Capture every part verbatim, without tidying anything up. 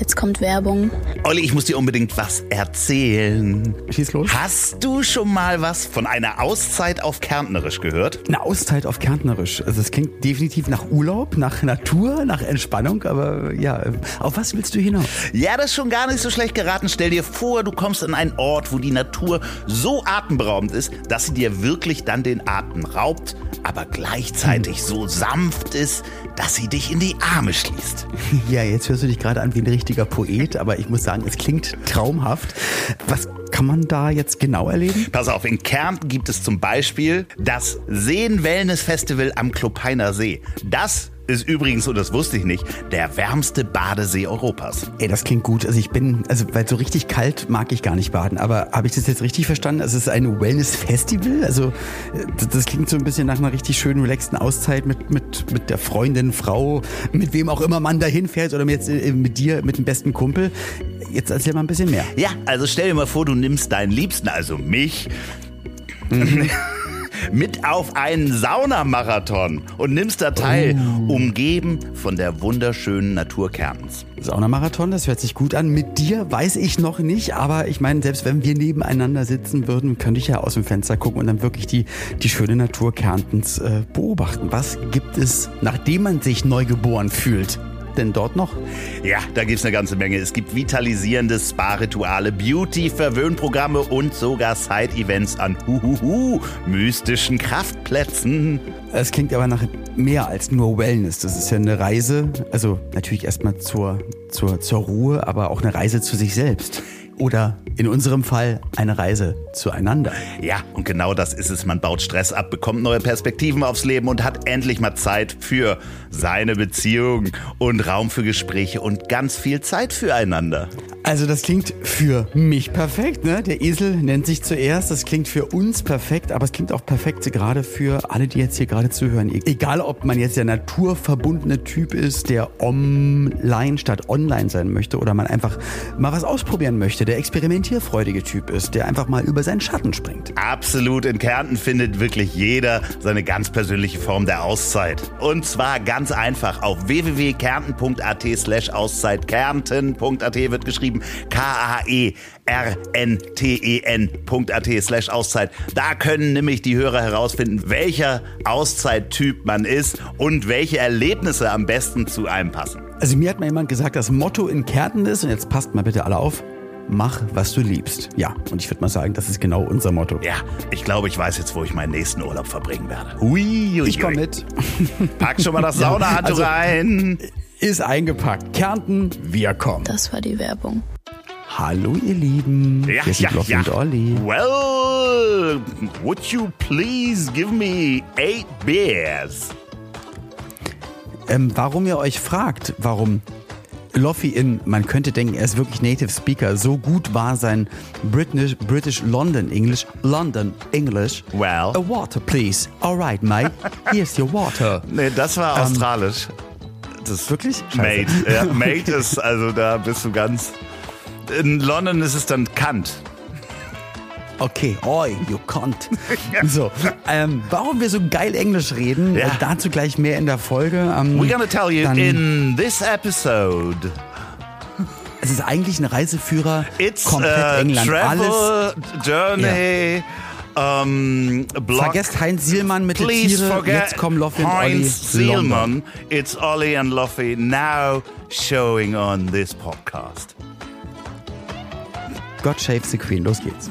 Jetzt kommt Werbung. Olli, ich muss dir unbedingt was erzählen. Schieß los. Hast du schon mal was von einer Auszeit auf Kärntnerisch gehört? Eine Auszeit auf Kärntnerisch. Also es klingt definitiv nach Urlaub, nach Natur, nach Entspannung, aber ja, auf was willst du hinaus? Ja, das ist schon gar nicht so schlecht geraten. Stell dir vor, du kommst an einen Ort, wo die Natur so atemberaubend ist, dass sie dir wirklich dann den Atem raubt, aber gleichzeitig hm. so sanft ist, dass sie dich in die Arme schließt. Ja, jetzt hörst du dich gerade an wie ein richtiger Poet, aber ich muss sagen, es klingt traumhaft. Was kann man da jetzt genau erleben? Pass auf, in Kärnten gibt es zum Beispiel das Seen-Wellness-Festival am Kloppeiner See. Das ist übrigens, und das wusste ich nicht, der wärmste Badesee Europas. Ey, das klingt gut. Also ich bin, also weil so richtig kalt mag ich gar nicht baden. Aber habe ich das jetzt richtig verstanden? Also es ist ein Wellness-Festival? Also das, das klingt so ein bisschen nach einer richtig schönen, relaxten Auszeit mit, mit, mit der Freundin, Frau, mit wem auch immer man da hinfährt oder jetzt mit dir, mit dem besten Kumpel. Jetzt erzähl mal ein bisschen mehr. Ja, also stell dir mal vor, du nimmst deinen Liebsten, also mich, mhm. mit auf einen Saunamarathon und nimmst da teil, oh. umgeben von der wunderschönen Natur Kärntens. Saunamarathon, das hört sich gut an. Mit dir weiß ich noch nicht, aber ich meine, selbst wenn wir nebeneinander sitzen würden, könnte ich ja aus dem Fenster gucken und dann wirklich die, die schöne Natur Kärntens äh, beobachten. Was gibt es, nachdem man sich neu geboren fühlt, denn dort noch? Ja, da gibt's eine ganze Menge. Es gibt vitalisierende Spa-Rituale, Beauty-Verwöhnprogramme und sogar Side-Events an huhuhu, mystischen Kraftplätzen. Es klingt aber nach mehr als nur Wellness. Das ist ja eine Reise, also natürlich erstmal zur, zur, zur Ruhe, aber auch eine Reise zu sich selbst. Oder in unserem Fall eine Reise zueinander. Ja, und genau das ist es. Man baut Stress ab, bekommt neue Perspektiven aufs Leben und hat endlich mal Zeit für seine Beziehung und Raum für Gespräche und ganz viel Zeit füreinander. Also das klingt für mich perfekt, ne? Der Esel nennt sich zuerst. Das klingt für uns perfekt, aber es klingt auch perfekt gerade für alle, die jetzt hier gerade zuhören. Egal, ob man jetzt der naturverbundene Typ ist, der online statt online sein möchte oder man einfach mal was ausprobieren möchte, der experimentierfreudige Typ ist, der einfach mal über seinen Schatten springt. Absolut. In Kärnten findet wirklich jeder seine ganz persönliche Form der Auszeit. Und zwar ganz einfach auf w w w punkt kärnten punkt a t slash Auszeit. Kärnten punkt a t wird geschrieben K A E R N T E N punkt a t slash Auszeit. Da können nämlich die Hörer herausfinden, welcher Auszeittyp man ist und welche Erlebnisse am besten zu einem passen. Also mir hat mal jemand gesagt, das Motto in Kärnten ist, und jetzt passt mal bitte alle auf, mach, was du liebst. Ja, und ich würde mal sagen, das ist genau unser Motto. Ja, ich glaube, ich weiß jetzt, wo ich meinen nächsten Urlaub verbringen werde. Hui, hui, ich komme mit. Pack schon mal das Saunahandtuch also, rein. Ist eingepackt. Kärnten, wir kommen. Das war die Werbung. Hallo ihr Lieben, ja, hier sind ja, Loffi ja. und Olli. Well, would you please give me eight beers? Ähm, warum ihr euch fragt, warum Loffi in, man könnte denken, er ist wirklich Native Speaker, so gut war sein British, British London English, London English. Well. A water, please. Alright, mate. Here's your water. Nee, das war ähm, australisch. Das wirklich? Mate. Ja, Mate ist, also da bist du ganz... In London ist es dann Kant. Okay, oi, you can't. So, ähm, warum wir so geil Englisch reden, ja. äh, dazu gleich mehr in der Folge. Ähm, We're gonna tell you in this episode. Es ist eigentlich ein Reiseführer, It's komplett a England. travel Alles, journey. Ja. Um, Vergesst Heinz Sielmann mit den Tiere. Jetzt kommen Loffi und Olli. Heinz Sielmann. It's Olli and Loffi now showing on this podcast. God Save the Queen. Los geht's.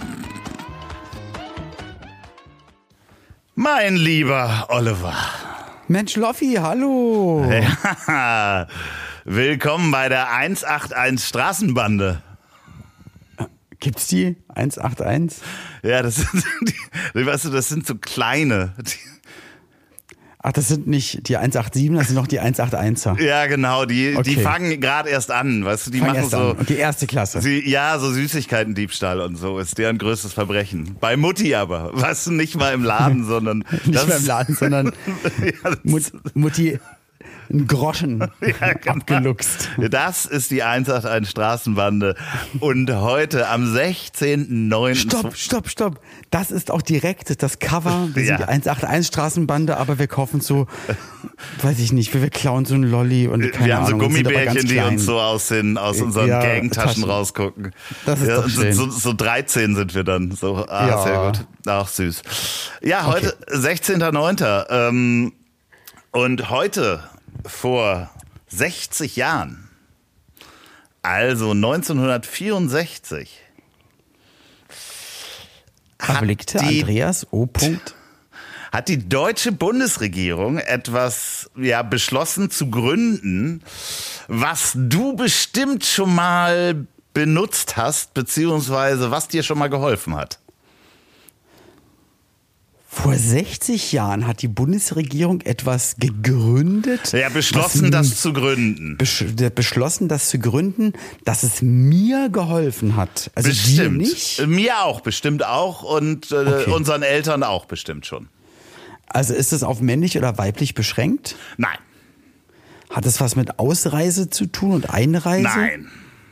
Mein lieber Oliver. Mensch, Loffi, hallo. Ja, willkommen bei der eins acht eins Straßenbande. Gibt's die? eins acht eins? Ja, das sind, die, weißt du, das sind so kleine. Die, Ach, das sind nicht die eins acht sieben, das sind noch die eins acht einser. Ja, genau, die, okay. die fangen gerade erst an, weißt du, die Fang machen erst so. An. Und die erste Klasse. Sie, ja, so Süßigkeiten-Diebstahl und so ist deren größtes Verbrechen. Bei Mutti aber, weißt du, nicht mal im Laden, sondern. nicht mal im Laden, sondern ja, Mut, Mutti. Ein Groschen Ja, genau. abgeluchst. Das ist die eins acht eins Straßenbande. Und heute am sechzehnten neunten Stopp, stopp, stopp. Das ist auch direkt das Cover. Wir Ja. sind die eins acht eins Straßenbande, aber wir kaufen so, weiß ich nicht, wir, wir klauen so einen Lolli und keine Wir haben so Ahnung, und sind aber Gummibärchen, ganz die klein. uns so aus, den, aus unseren Ja, Gangtaschen Taschen. rausgucken. Das ist ja, doch schön. So, so dreizehn sind wir dann. So, ah, Ja. sehr gut. Ach, süß. Ja, heute sechzehnten neunten Ähm, und heute vor sechzig Jahren, also neunzehnhundertvierundsechzig, hat Blickte die, Andreas O. Punkt. hat die deutsche Bundesregierung etwas ja, beschlossen zu gründen, was du bestimmt schon mal benutzt hast, beziehungsweise was dir schon mal geholfen hat. Vor sechzig Jahren hat die Bundesregierung etwas gegründet. Ja, beschlossen, was- das zu gründen. besch- beschlossen, das zu gründen, dass es mir geholfen hat. Also dir Bestimmt. nicht. Mir auch, bestimmt auch und äh, Okay. unseren Eltern auch bestimmt schon. Also ist es auf männlich oder weiblich beschränkt? Nein, Hat es was mit Ausreise zu tun und Einreise? nein.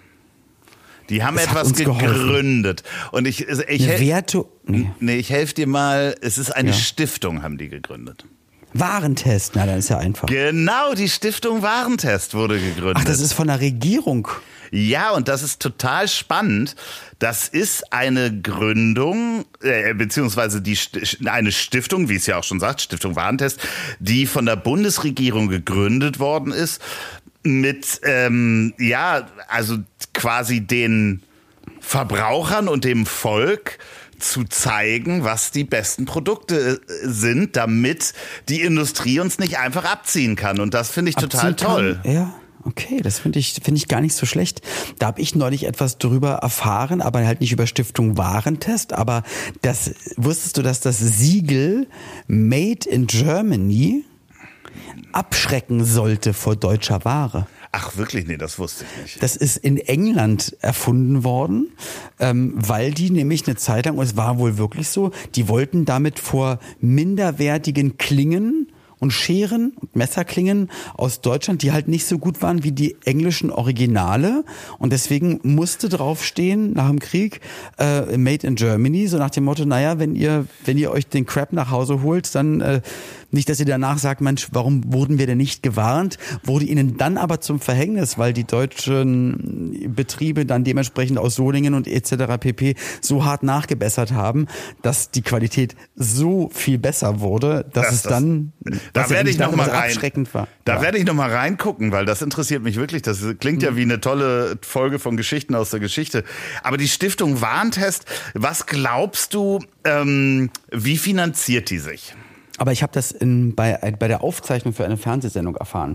Die haben Es hat etwas uns geholfen. gegründet. Und ich, ich, Eine hel- Werte... Nee. nee, ich helfe dir mal. Es ist eine Ja. Stiftung, haben die gegründet. Warentest, na, dann ist ja einfach. Genau, die Stiftung Warentest wurde gegründet. Ach, das ist von der Regierung. Ja, und das ist total spannend. Das ist eine Gründung, äh, beziehungsweise die, St- eine Stiftung, wie es ja auch schon sagt, Stiftung Warentest, die von der Bundesregierung gegründet worden ist, mit, ähm, ja, also quasi den Verbrauchern und dem Volk zu zeigen, was die besten Produkte äh, sind, damit die Industrie uns nicht einfach abziehen kann. Und das finde ich total Abziehen kann. toll. Ja, okay, das finde ich, finde ich gar nicht so schlecht. Da habe ich neulich etwas drüber erfahren, aber halt nicht über Stiftung Warentest, aber das, wusstest du, dass das Siegel Made in Germany abschrecken sollte vor deutscher Ware? Ach, wirklich? Nee, das wusste ich nicht. Das ist in England erfunden worden, ähm, weil die nämlich eine Zeit lang, und es war wohl wirklich so, die wollten damit vor minderwertigen Klingen und Scheren und Messerklingen aus Deutschland, die halt nicht so gut waren wie die englischen Originale. Und deswegen musste draufstehen nach dem Krieg äh, Made in Germany, so nach dem Motto, naja, wenn ihr, wenn ihr euch den Crap nach Hause holt, dann äh, nicht, dass ihr danach sagt, Mensch, warum wurden wir denn nicht gewarnt? Wurde ihnen dann aber zum Verhängnis, weil die deutschen Betriebe dann dementsprechend aus Solingen und et cetera pp. So hart nachgebessert haben, dass die Qualität so viel besser wurde, dass Das- es das- dann Da was ja werde ich nicht noch mal damals rein. abschreckend war. Da Ja. werde ich noch mal reingucken, weil das interessiert mich wirklich. Das klingt ja wie eine tolle Folge von Geschichten aus der Geschichte. Aber die Stiftung Warentest, was glaubst du, ähm, wie finanziert die sich? Aber ich habe das in, bei, bei der Aufzeichnung für eine Fernsehsendung erfahren.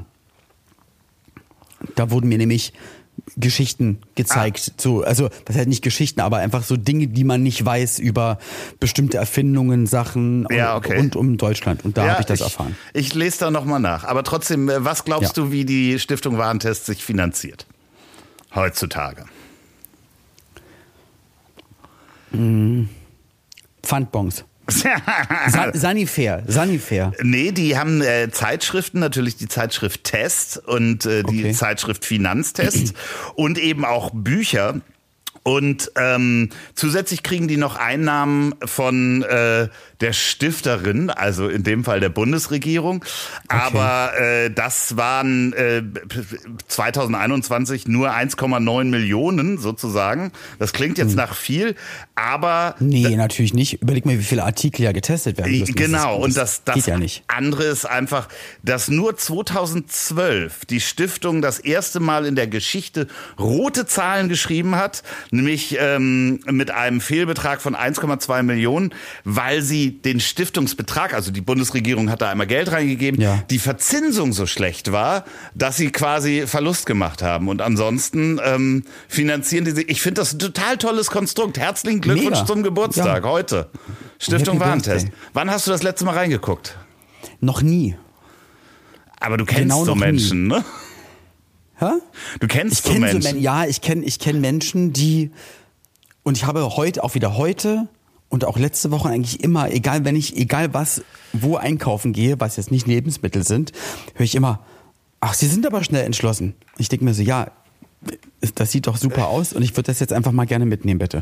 Da wurden mir nämlich Geschichten gezeigt. Ah. So, also, das heißt nicht Geschichten, aber einfach so Dinge, die man nicht weiß über bestimmte Erfindungen, Sachen Ja, und- okay. rund um Deutschland. Und da Ja, habe ich das ich, erfahren. Ich lese da noch mal nach. Aber trotzdem, äh, was glaubst Ja. du, wie die Stiftung Warentest sich finanziert? Heutzutage. Pfandbons. Sa Sanifair, Sanifair. Nee, die haben äh, Zeitschriften, natürlich die Zeitschrift Test und äh, die Okay. Zeitschrift Finanztest und eben auch Bücher. Und ähm, zusätzlich kriegen die noch Einnahmen von äh, der Stifterin, also in dem Fall der Bundesregierung. Aber äh, das waren äh, zwanzig einundzwanzig nur eins Komma neun Millionen sozusagen. Das klingt jetzt nach viel, aber Nee, natürlich nicht. Überleg mal, wie viele Artikel ja getestet werden müssen. Genau, das, und das, das geht ja nicht. andere ist einfach, dass nur zweitausendzwölf die Stiftung das erste Mal in der Geschichte rote Zahlen geschrieben hat, nämlich ähm, mit einem Fehlbetrag von eins Komma zwei Millionen, weil sie den Stiftungsbetrag, also die Bundesregierung hat da einmal Geld reingegeben, Ja. die Verzinsung so schlecht war, dass sie quasi Verlust gemacht haben. Und ansonsten ähm, finanzieren die sich. Ich finde das ein total tolles Konstrukt. Herzlichen Glückwunsch Mega. zum Geburtstag Ja. heute. Stiftung Happy Warentest. Birthday. Wann hast du das letzte Mal reingeguckt? Noch nie. Aber du kennst Genau so noch Menschen, ne? Hä? Du kennst Ich so kenne so Menschen. Men ja, ich kenne ich kenn Menschen, die, und ich habe heute, auch wieder heute und auch letzte Woche eigentlich immer, egal wenn ich, egal was, wo einkaufen gehe, was jetzt nicht Lebensmittel sind, höre ich immer, ach, Sie sind aber schnell entschlossen. Ich denke mir so, ja, das sieht doch super aus und ich würde das jetzt einfach mal gerne mitnehmen, bitte.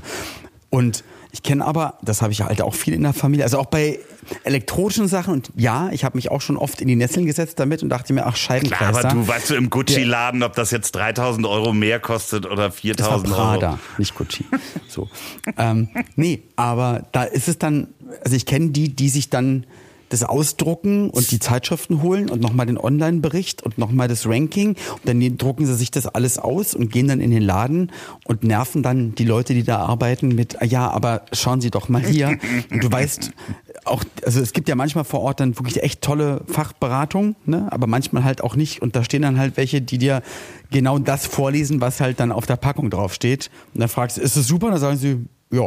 Und ich kenne aber, das habe ich halt auch viel in der Familie, also auch bei elektronischen Sachen und ja, ich habe mich auch schon oft in die Nesseln gesetzt damit und dachte mir, ach, Scheibenkleister. Klar, aber du weißt du im Gucci-Laden, ob das jetzt dreitausend Euro mehr kostet oder viertausend Euro. Das war Prada, nicht Gucci. So. ähm, nee, aber da ist es dann, also ich kenne die, die sich dann das ausdrucken und die Zeitschriften holen und nochmal den Online-Bericht und nochmal das Ranking und dann drucken sie sich das alles aus und gehen dann in den Laden und nerven dann die Leute, die da arbeiten mit, ja, aber schauen Sie doch mal hier. Und du weißt auch, also es gibt ja manchmal vor Ort dann wirklich echt tolle Fachberatung, ne, aber manchmal halt auch nicht und da stehen dann halt welche, die dir genau das vorlesen, was halt dann auf der Packung draufsteht und dann fragst du, ist es super? Und dann sagen sie, ja.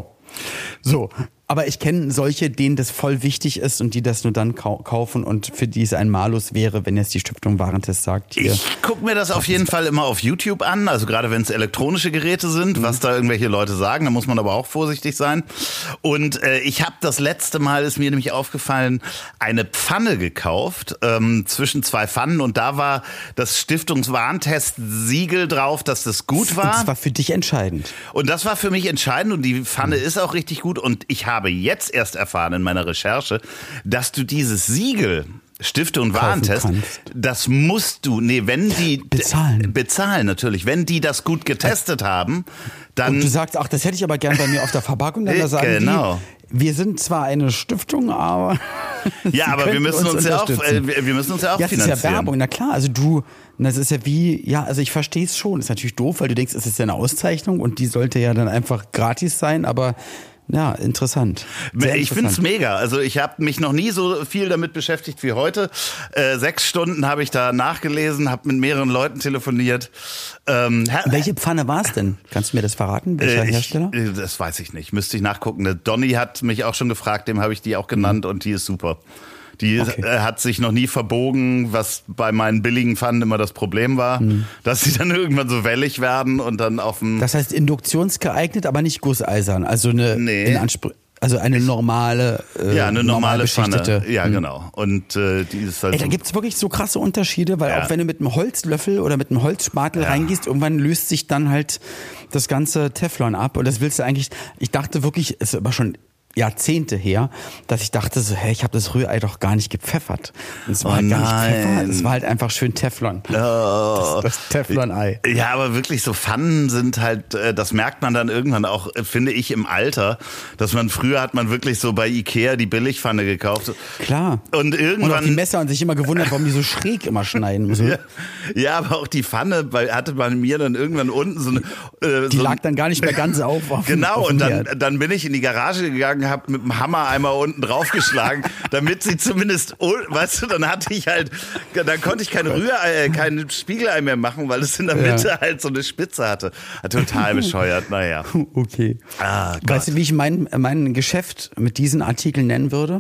So, aber ich kenne solche, denen das voll wichtig ist und die das nur dann kau- kaufen und für die es ein Malus wäre, wenn jetzt die Stiftung Warentest sagt, hier. Ich gucke mir das auf jeden Fall immer auf YouTube an, also gerade wenn es elektronische Geräte sind, mhm. was da irgendwelche Leute sagen, da muss man aber auch vorsichtig sein. Und äh, ich habe das letzte Mal, ist mir nämlich aufgefallen, eine Pfanne gekauft, ähm, zwischen zwei Pfannen und da war das Stiftungswarentest-Siegel drauf, dass das gut war. Das war für dich entscheidend. Und das war für mich entscheidend und die Pfanne mhm. ist auch richtig gut und ich habe jetzt erst erfahren in meiner Recherche, dass du dieses Siegel Stiftung Warentest, das musst du, nee, wenn die bezahlen, bezahlen natürlich, wenn die das gut getestet haben, dann. Und du sagst, ach, das hätte ich aber gern bei mir auf der Verpackung, dann da sagen genau. die, wir sind zwar eine Stiftung, aber ja, aber wir müssen uns, uns ja auch, äh, wir müssen uns ja auch ja, finanzieren. Das ist ja Werbung, na klar, also du, das ist ja wie, ja, also ich verstehe es schon, ist natürlich doof, weil du denkst, es ist ja eine Auszeichnung und die sollte ja dann einfach gratis sein, aber ja, interessant. Sehr ich interessant. find's mega. Also ich habe mich noch nie so viel damit beschäftigt wie heute. Äh, sechs Stunden habe ich da nachgelesen, habe mit mehreren Leuten telefoniert. Ähm, Welche Pfanne war es denn? Kannst du mir das verraten? Welcher äh, ich, Hersteller? Das weiß ich nicht. Müsste ich nachgucken. Der Donny hat mich auch schon gefragt, dem habe ich die auch genannt mhm. und die ist super. Die okay. äh, hat sich noch nie verbogen, was bei meinen billigen Pfannen immer das Problem war, mhm. dass sie dann irgendwann so wellig werden und dann auf dem... Das heißt induktionsgeeignet, aber nicht gusseisern, also eine nee. in Anspr- also eine normale äh, Ja, eine normale normal Pfanne. Ja, mhm. genau. Und äh, die ist halt Ey, da so gibt's wirklich so krasse Unterschiede, weil ja. auch wenn du mit einem Holzlöffel oder mit einem Holzspatel ja. reingehst, irgendwann löst sich dann halt das ganze Teflon ab und das willst du eigentlich, ich dachte wirklich, ist aber schon Jahrzehnte her, dass ich dachte so, hey, ich habe das Rührei doch gar nicht gepfeffert. Und es war oh halt gar nein. nicht Pfeffer, es war halt einfach schön Teflon. Oh. Das, das Teflon-Ei. Ja, aber wirklich so Pfannen sind halt, das merkt man dann irgendwann auch, finde ich, im Alter, dass man früher hat man wirklich so bei Ikea die Billigpfanne gekauft. Klar. Und irgendwann. Und auch die Messer und sich immer gewundert, warum die so schräg immer schneiden. So. Ja, ja, aber auch die Pfanne bei, hatte bei mir dann irgendwann unten so eine. Äh, die so lag dann gar nicht mehr ganz auf. auf genau, auf und dann, dann bin ich in die Garage gegangen, habe mit dem Hammer einmal unten draufgeschlagen, damit sie zumindest, weißt du, dann hatte ich halt, dann konnte ich keine Rührei, kein Spiegelei mehr machen, weil es in der Mitte ja. halt so eine Spitze hatte. Total bescheuert, naja. Okay. Ah, weißt du, wie ich mein, mein Geschäft mit diesen Artikeln nennen würde?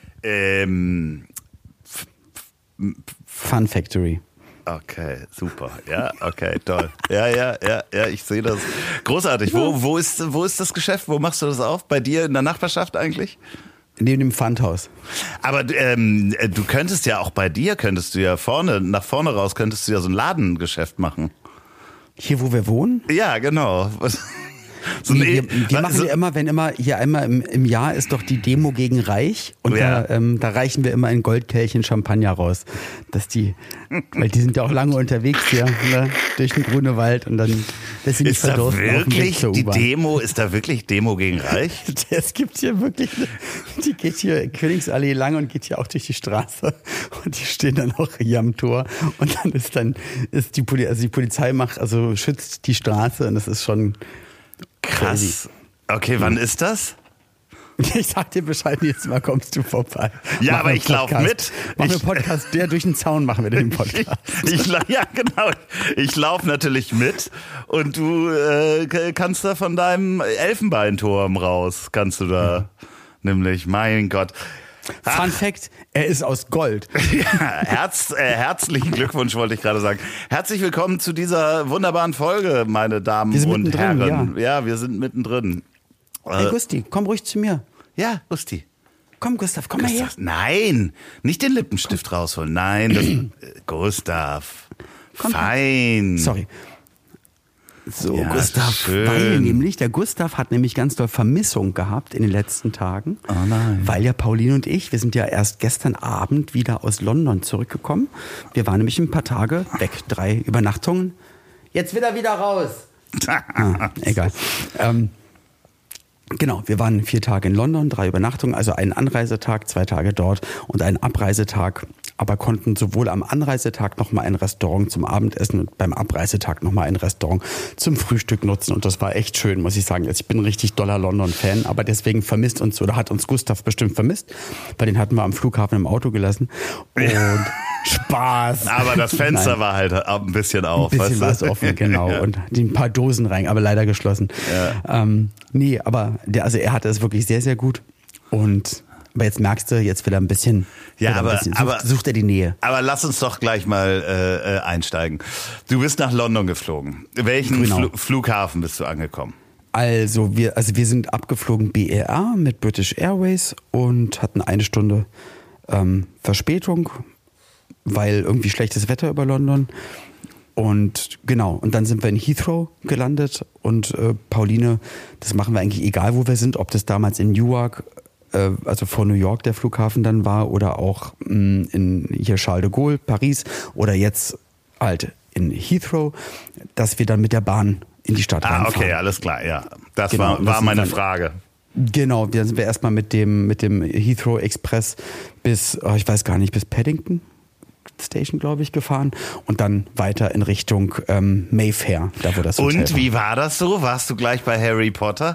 Ähm, f- f- Fun Factory. Okay, super. Ja, okay, toll. Ja, ja, ja, ja, ich sehe das. Großartig. Wo, wo ist, wo ist das Geschäft? Wo machst du das auf? Bei dir in der Nachbarschaft eigentlich? Neben dem Pfandhaus. Aber ähm, du könntest ja auch bei dir, könntest du ja vorne, nach vorne raus, könntest du ja so ein Ladengeschäft machen. Hier, wo wir wohnen? Ja, genau. So nee, wir, wir machen so ja immer, wenn immer, hier einmal im, im Jahr ist doch die Demo gegen Reich und ja. da, ähm, da reichen wir immer ein Goldkelchen Champagner raus. Dass die, weil die sind ja auch lange unterwegs hier, ne, durch den grünen Wald und dann, dass sie nicht ist da verdursten wirklich die Demo, ist da wirklich Demo gegen Reich? Es gibt hier wirklich, die geht hier Königsallee lang und geht hier auch durch die Straße und die stehen dann auch hier am Tor und dann ist dann, ist die Polizei, also die Polizei macht, also schützt die Straße und das ist schon krass. Okay, wann ist das? Ich sag dir Bescheid, jetzt mal kommst du vorbei. Ja, machen aber ich laufe mit. Machen wir Podcast, der durch den Zaun machen wir den Podcast. Ich, ich, ja, genau. Ich laufe natürlich mit und du äh, kannst da von deinem Elfenbeinturm raus, kannst du da mhm. nämlich, mein Gott. Fun Ach. Fact, er ist aus Gold. Ja, herz, äh, herzlichen Glückwunsch, wollte ich gerade sagen. Herzlich willkommen zu dieser wunderbaren Folge, meine Damen und Herren. Ja. ja, wir sind mittendrin. Hey Gusti, komm ruhig zu mir. Ja, Gusti. Komm, Gustav, komm Gustav, mal her. Nein, nicht den Lippenstift komm. rausholen. Nein, das, äh, Gustav. Komm. Fein. Sorry. So, Ja, Gustav, schön. weil nämlich, der Gustav hat nämlich ganz doll Vermissung gehabt in den letzten Tagen. Oh nein. Weil ja Pauline und ich, wir sind ja erst gestern Abend wieder aus London zurückgekommen. Wir waren nämlich ein paar Tage weg, drei Übernachtungen. Jetzt wieder wieder raus. ah, egal. Ähm, Genau, wir waren vier Tage in London, drei Übernachtungen, also einen Anreisetag, zwei Tage dort und einen Abreisetag, aber konnten sowohl am Anreisetag nochmal ein Restaurant zum Abendessen und beim Abreisetag nochmal ein Restaurant zum Frühstück nutzen und das war echt schön, muss ich sagen. Also ich bin ein richtig doller London-Fan, aber deswegen vermisst uns, oder hat uns Gustav bestimmt vermisst, weil den hatten wir am Flughafen im Auto gelassen und Spaß. Aber das Fenster Nein. war halt ein bisschen auf. Ein bisschen weißt du? war es offen, genau. Ja. Und die ein paar Dosen rein, aber leider geschlossen. Ja. Ähm, nee, aber der, also er hatte es wirklich sehr, sehr gut. Und aber jetzt merkst du, jetzt will er ein bisschen, Ja, will er aber- ein bisschen aber- sucht, sucht er die Nähe. Aber lass uns doch gleich mal äh, äh, einsteigen. Du bist nach London geflogen. Welchen Genau. Fl Flughafen bist du angekommen? Also wir, also wir sind abgeflogen B E R mit British Airways und hatten eine Stunde ähm, Verspätung, weil irgendwie schlechtes Wetter über London. Und genau, und dann sind wir in Heathrow gelandet und äh, Pauline, das machen wir eigentlich egal, wo wir sind, ob das damals in Newark, äh, also vor New York der Flughafen dann war oder auch mh, in hier Charles de Gaulle, Paris oder jetzt halt in Heathrow, dass wir dann mit der Bahn in die Stadt Ah, reinfahren. okay, alles klar, ja. Das Genau, war, und das war sind meine dann- Frage. Genau, dann sind wir erstmal mit dem, mit dem Heathrow Express bis, oh, ich weiß gar nicht, bis Paddington Station, glaube ich, gefahren und dann weiter in Richtung ähm, Mayfair, da wo das Hotel Und war. wie war das so? Warst du gleich bei Harry Potter?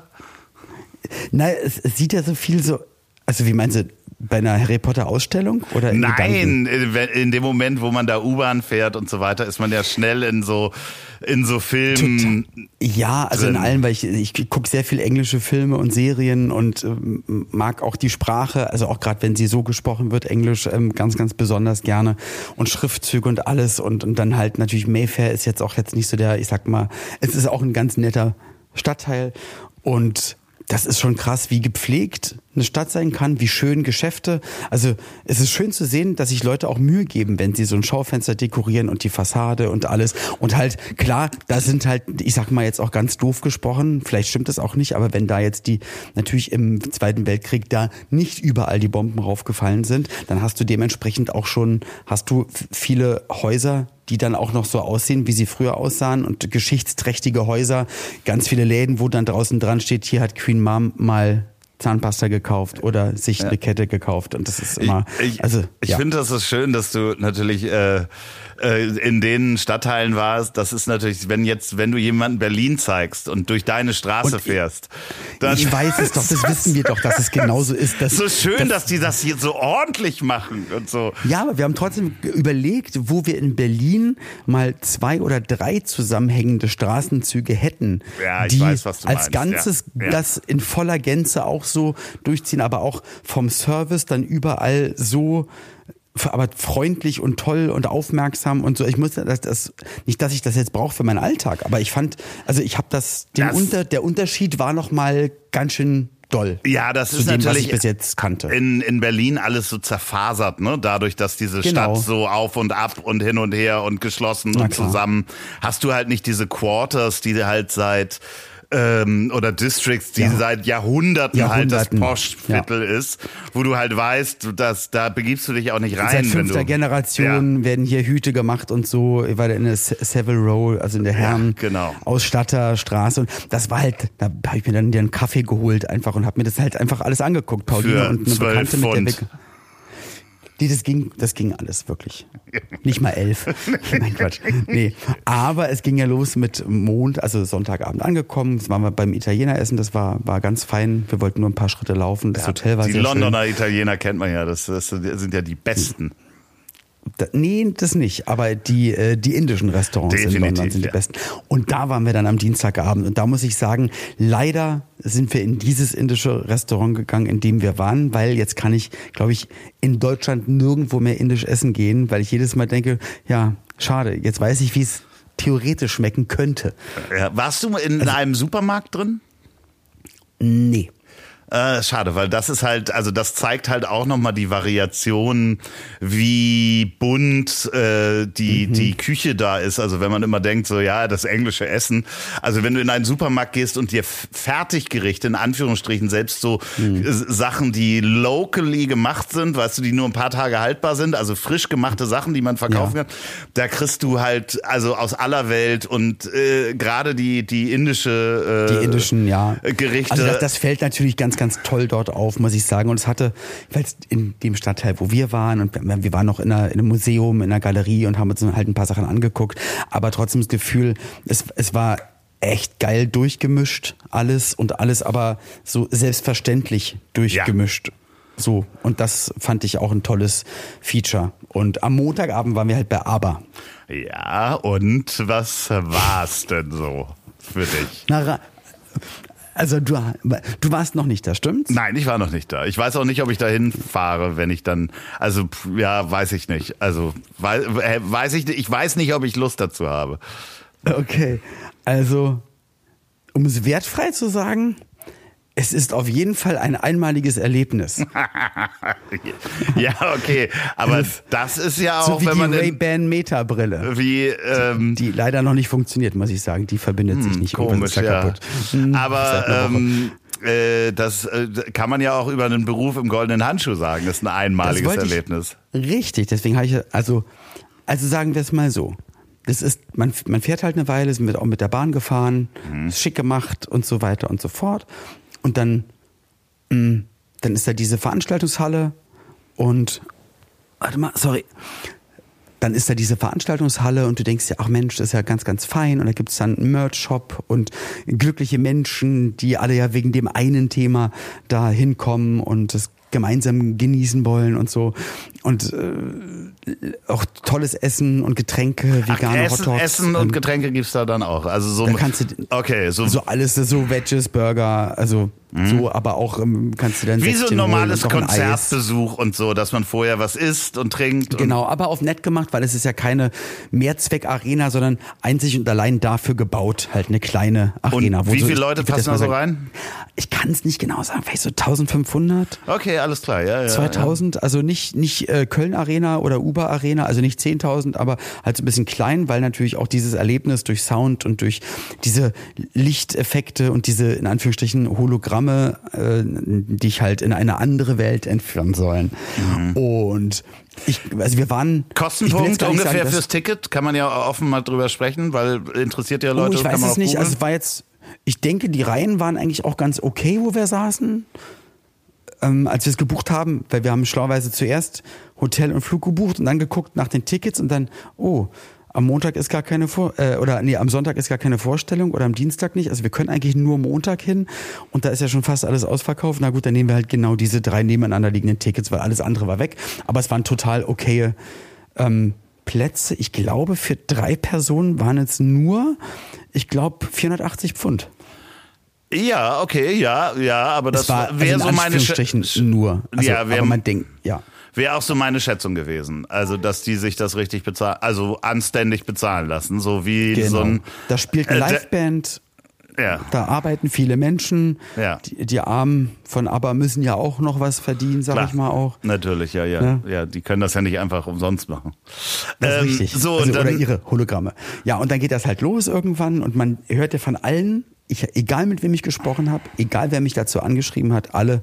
Na, es, es sieht ja so viel so, also wie meinst du, bei einer Harry Potter Ausstellung oder in Gedanken? Nein, in in dem Moment, wo man da U-Bahn fährt und so weiter, ist man ja schnell in so in so Filmen. Ja, also drin. in allem, weil ich, ich gucke sehr viel englische Filme und Serien und ähm, mag auch die Sprache, also auch gerade wenn sie so gesprochen wird, Englisch, ähm, ganz, ganz besonders gerne und Schriftzüge und alles und, und dann halt natürlich Mayfair ist jetzt auch jetzt nicht so der, ich sag mal, es ist auch ein ganz netter Stadtteil und das ist schon krass, wie gepflegt eine Stadt sein kann, wie schön Geschäfte. Also es ist schön zu sehen, dass sich Leute auch Mühe geben, wenn sie so ein Schaufenster dekorieren und die Fassade und alles. Und halt, klar, da sind halt, ich sag mal jetzt auch ganz doof gesprochen, vielleicht stimmt das auch nicht, aber wenn da jetzt die, natürlich im Zweiten Weltkrieg da nicht überall die Bomben raufgefallen sind, dann hast du dementsprechend auch schon, hast du viele Häuser, die dann auch noch so aussehen, wie sie früher aussahen und geschichtsträchtige Häuser, ganz viele Läden, wo dann draußen dran steht, hier hat Queen Mom mal Zahnpasta gekauft oder sich Ja. eine Kette gekauft und das ist immer, Ich, ich, also ich ja. finde, das ist schön, dass du natürlich äh, äh, in den Stadtteilen warst. Das ist natürlich, wenn jetzt, wenn du jemanden Berlin zeigst und durch deine Straße Und fährst, dann Ich weiß es doch, das wissen wir doch, dass es genauso ist. Dass, so schön, dass, dass die das hier so ordentlich machen und so. Ja, aber wir haben trotzdem überlegt, wo wir in Berlin mal zwei oder drei zusammenhängende Straßenzüge hätten, Ja, ich die weiß, was du als meinst, Ganzes ja. Ja. das in voller Gänze auch so durchziehen, aber auch vom Service dann überall so aber freundlich und toll und aufmerksam und so. Ich muss das, das nicht, dass ich das jetzt brauche für meinen Alltag, aber ich fand, also ich habe das, den Das- Unter, der Unterschied war noch mal ganz schön doll. Ja, das zu ist dem, was natürlich ich bis jetzt kannte. in, in Berlin alles so zerfasert, ne? Dadurch, dass diese Genau. Stadt so auf und ab und hin und her und geschlossen Na und klar. zusammen, hast du halt nicht diese Quarters, die halt seit ähm, oder Districts, die Ja. seit Jahrhunderten, halt das Jahrhunderten. Poschviertel ist, wo du halt weißt, dass da begibst du dich auch nicht rein. Seit wenn fünfter du, Generation werden hier Hüte gemacht und so. Ich war da in der Se- Savile Row, also in der Herren genau. Ausstatterstraße. Und das war halt, da habe ich mir dann einen Kaffee geholt einfach und habe mir das halt einfach alles angeguckt. Pauline Für und eine zwölf Bekannte mit der Pfund. Weg. Nee, das ging, das ging alles wirklich. Nicht mal elf. Nein, Quatsch. Nee. Aber es ging ja los mit Mond, also Sonntagabend angekommen. Das waren wir beim Italiener essen. Das war, war ganz fein. Wir wollten nur ein paar Schritte laufen. Das Hotel war die sehr Londoner schön. Italiener kennt man ja, das, das sind ja die besten. Da, nee, das nicht. Aber die, äh, die indischen Restaurants Definitiv, in London sind die ja. besten. Und da waren wir dann am Dienstagabend. Und da muss ich sagen, leider sind wir in dieses indische Restaurant gegangen, in dem wir waren, weil jetzt kann ich, glaube ich, in Deutschland nirgendwo mehr indisch essen gehen, weil ich jedes Mal denke, ja, schade, jetzt weiß ich, wie es theoretisch schmecken könnte. Ja, warst du in Also einem Supermarkt drin? Nee. Äh, schade, weil das ist halt, also das zeigt halt auch nochmal die Variation, wie bunt äh, die, mhm. die Küche da ist. Also wenn man immer denkt, so ja, das englische Essen. Also wenn du in einen Supermarkt gehst und dir Fertiggerichte, in Anführungsstrichen, selbst so mhm. Sachen, die locally gemacht sind, weißt du, die nur ein paar Tage haltbar sind, also frisch gemachte Sachen, die man verkaufen ja. kann, da kriegst du halt also aus aller Welt und äh, gerade die, die indische äh, die indischen, ja. Gerichte. Also das, das fällt natürlich ganz ganz toll dort auf, muss ich sagen. Und es hatte, weil es in dem Stadtteil, wo wir waren, und wir waren noch in, einer, in einem Museum, in einer Galerie und haben uns halt ein paar Sachen angeguckt, aber trotzdem das Gefühl, es, es war echt geil durchgemischt, alles und alles aber so selbstverständlich durchgemischt. Ja. So, und das fand ich auch ein tolles Feature. Und am Montagabend waren wir halt bei Aber. Ja, und was war's denn so für dich? Na, Also du, du warst noch nicht da, stimmt's? Nein, ich war noch nicht da. Ich weiß auch nicht, ob ich dahin fahre, wenn ich dann, also ja, weiß ich nicht. Also weiß, weiß ich, ich weiß nicht, ob ich Lust dazu habe. Okay, also um es wertfrei zu sagen, es ist auf jeden Fall ein einmaliges Erlebnis. Ja, okay, aber das ist ja auch, so wie wenn man die Ray-Ban Meta-Brille, wie ähm, die, die leider noch nicht funktioniert, muss ich sagen. Die verbindet sich nicht. Komisch, ja. Kaputt. Hm, aber ähm, äh, das äh, kann man ja auch über einen Beruf im goldenen Handschuh sagen. Das ist ein einmaliges Erlebnis. Ich, richtig, deswegen habe ich also, also sagen wir es mal so. Das ist, man, man fährt halt eine Weile, sind wir auch mit der Bahn gefahren, mhm. ist schick gemacht und so weiter und so fort. Und dann, mh, dann ist da diese Veranstaltungshalle und, warte mal, sorry, dann ist da diese Veranstaltungshalle und du denkst dir, ach Mensch, das ist ja ganz, ganz fein. Und da gibt es dann einen Merch-Shop und glückliche Menschen, die alle ja wegen dem einen Thema da hinkommen und das gemeinsam genießen wollen und so. Und äh, auch tolles Essen und Getränke, vegane Ach, Essen, Hotdogs. Essen und Getränke gibt's da dann auch. Also so, da kannst du, okay, so, so alles, so Wedges, Burger, also mhm. so, aber auch ähm, kannst du dann wie so ein normales ein Konzertbesuch und so, dass man vorher was isst und trinkt. Genau, und aber auf nett gemacht, weil es ist ja keine Mehrzweck-Arena, sondern einzig und allein dafür gebaut, halt eine kleine Arena. Und wie viele so, Leute passen da so rein? Ich kann es nicht genau sagen, vielleicht so eintausendfünfhundert. Okay, alles klar, ja, ja. zweitausend, ja. Also nicht, nicht äh, Köln-Arena oder Uber-Arena, also nicht zehntausend, aber halt so ein bisschen klein, weil natürlich auch dieses Erlebnis durch Sound und durch diese Lichteffekte und diese, in Anführungsstrichen, Hologramme, äh, dich halt in eine andere Welt entführen sollen. Mhm. Und ich, also wir waren... Kostenpunkt ungefähr sagen, fürs Ticket? Kann man ja offen mal drüber sprechen, weil interessiert ja Leute. Oh, ich weiß kann man es nicht, googlen. Also es war jetzt... Ich denke, die Reihen waren eigentlich auch ganz okay, wo wir saßen. Ähm, als wir es gebucht haben, weil wir haben schlauerweise zuerst Hotel und Flug gebucht und dann geguckt nach den Tickets und dann, oh, am Montag ist gar keine Vor äh, oder nee, am Sonntag ist gar keine Vorstellung oder am Dienstag nicht. Also wir können eigentlich nur Montag hin und da ist ja schon fast alles ausverkauft. Na gut, dann nehmen wir halt genau diese drei nebeneinander liegenden Tickets, weil alles andere war weg. Aber es waren total okaye ähm, Plätze. Ich glaube, für drei Personen waren es nur, ich glaube, vierhundertachtzig Pfund. Ja, okay, ja, ja, aber das wäre also so meine Schätzung nur. Also, ja, wär, aber man denkt, ja. Wäre auch so meine Schätzung gewesen. Also, dass die sich das richtig bezahlen, also anständig bezahlen lassen, so wie genau. so ein. Da spielt eine äh, Liveband. Ja. Da arbeiten viele Menschen. Ja. Die, die Armen von ABBA müssen ja auch noch was verdienen, sag Klar. ich mal auch. Natürlich, ja, ja, ja. Ja, die können das ja nicht einfach umsonst machen. Das ist ähm, richtig. So, also, und dann, oder ihre Hologramme. Ja, und dann geht das halt los irgendwann und man hört ja von allen, ich, egal mit wem ich gesprochen habe, egal wer mich dazu angeschrieben hat, alle,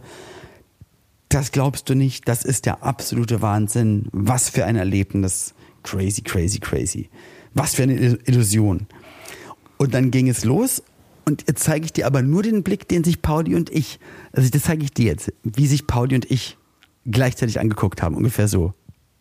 das glaubst du nicht, das ist der absolute Wahnsinn. Was für ein Erlebnis. Crazy, crazy, crazy. Was für eine Illusion. Und dann ging es los. Und jetzt zeige ich dir aber nur den Blick, den sich Pauli und ich, also das zeige ich dir jetzt, wie sich Pauli und ich gleichzeitig angeguckt haben, ungefähr so.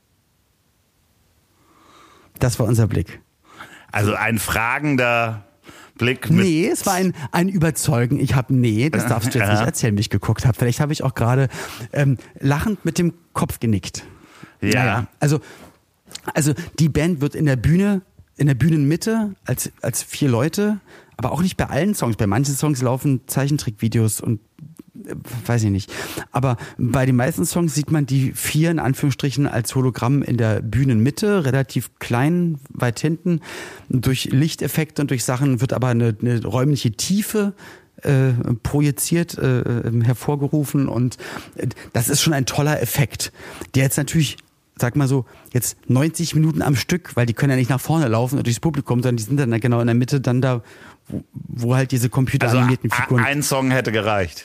Das war unser Blick. Also ein fragender Blick mit... Nee, es war ein, ein Überzeugen. Ich habe, nee, das darfst du jetzt nicht erzählen, wie ich geguckt habe. Vielleicht habe ich auch gerade ähm, lachend mit dem Kopf genickt. Ja. Naja, also, also die Band wird in der Bühne, in der Bühnenmitte als, als vier Leute... Aber auch nicht bei allen Songs. Bei manchen Songs laufen Zeichentrickvideos und äh, weiß ich nicht. Aber bei den meisten Songs sieht man die vier in Anführungsstrichen als Hologramm in der Bühnenmitte, relativ klein, weit hinten. Durch Lichteffekte und durch Sachen wird aber eine, eine räumliche Tiefe äh, projiziert, äh, hervorgerufen und äh, das ist schon ein toller Effekt, der jetzt natürlich, sag mal so, jetzt neunzig Minuten am Stück, weil die können ja nicht nach vorne laufen und durchs Publikum, sondern die sind dann genau in der Mitte dann da, wo, wo halt diese computeranimierten also, Figuren... ein Song hätte gereicht.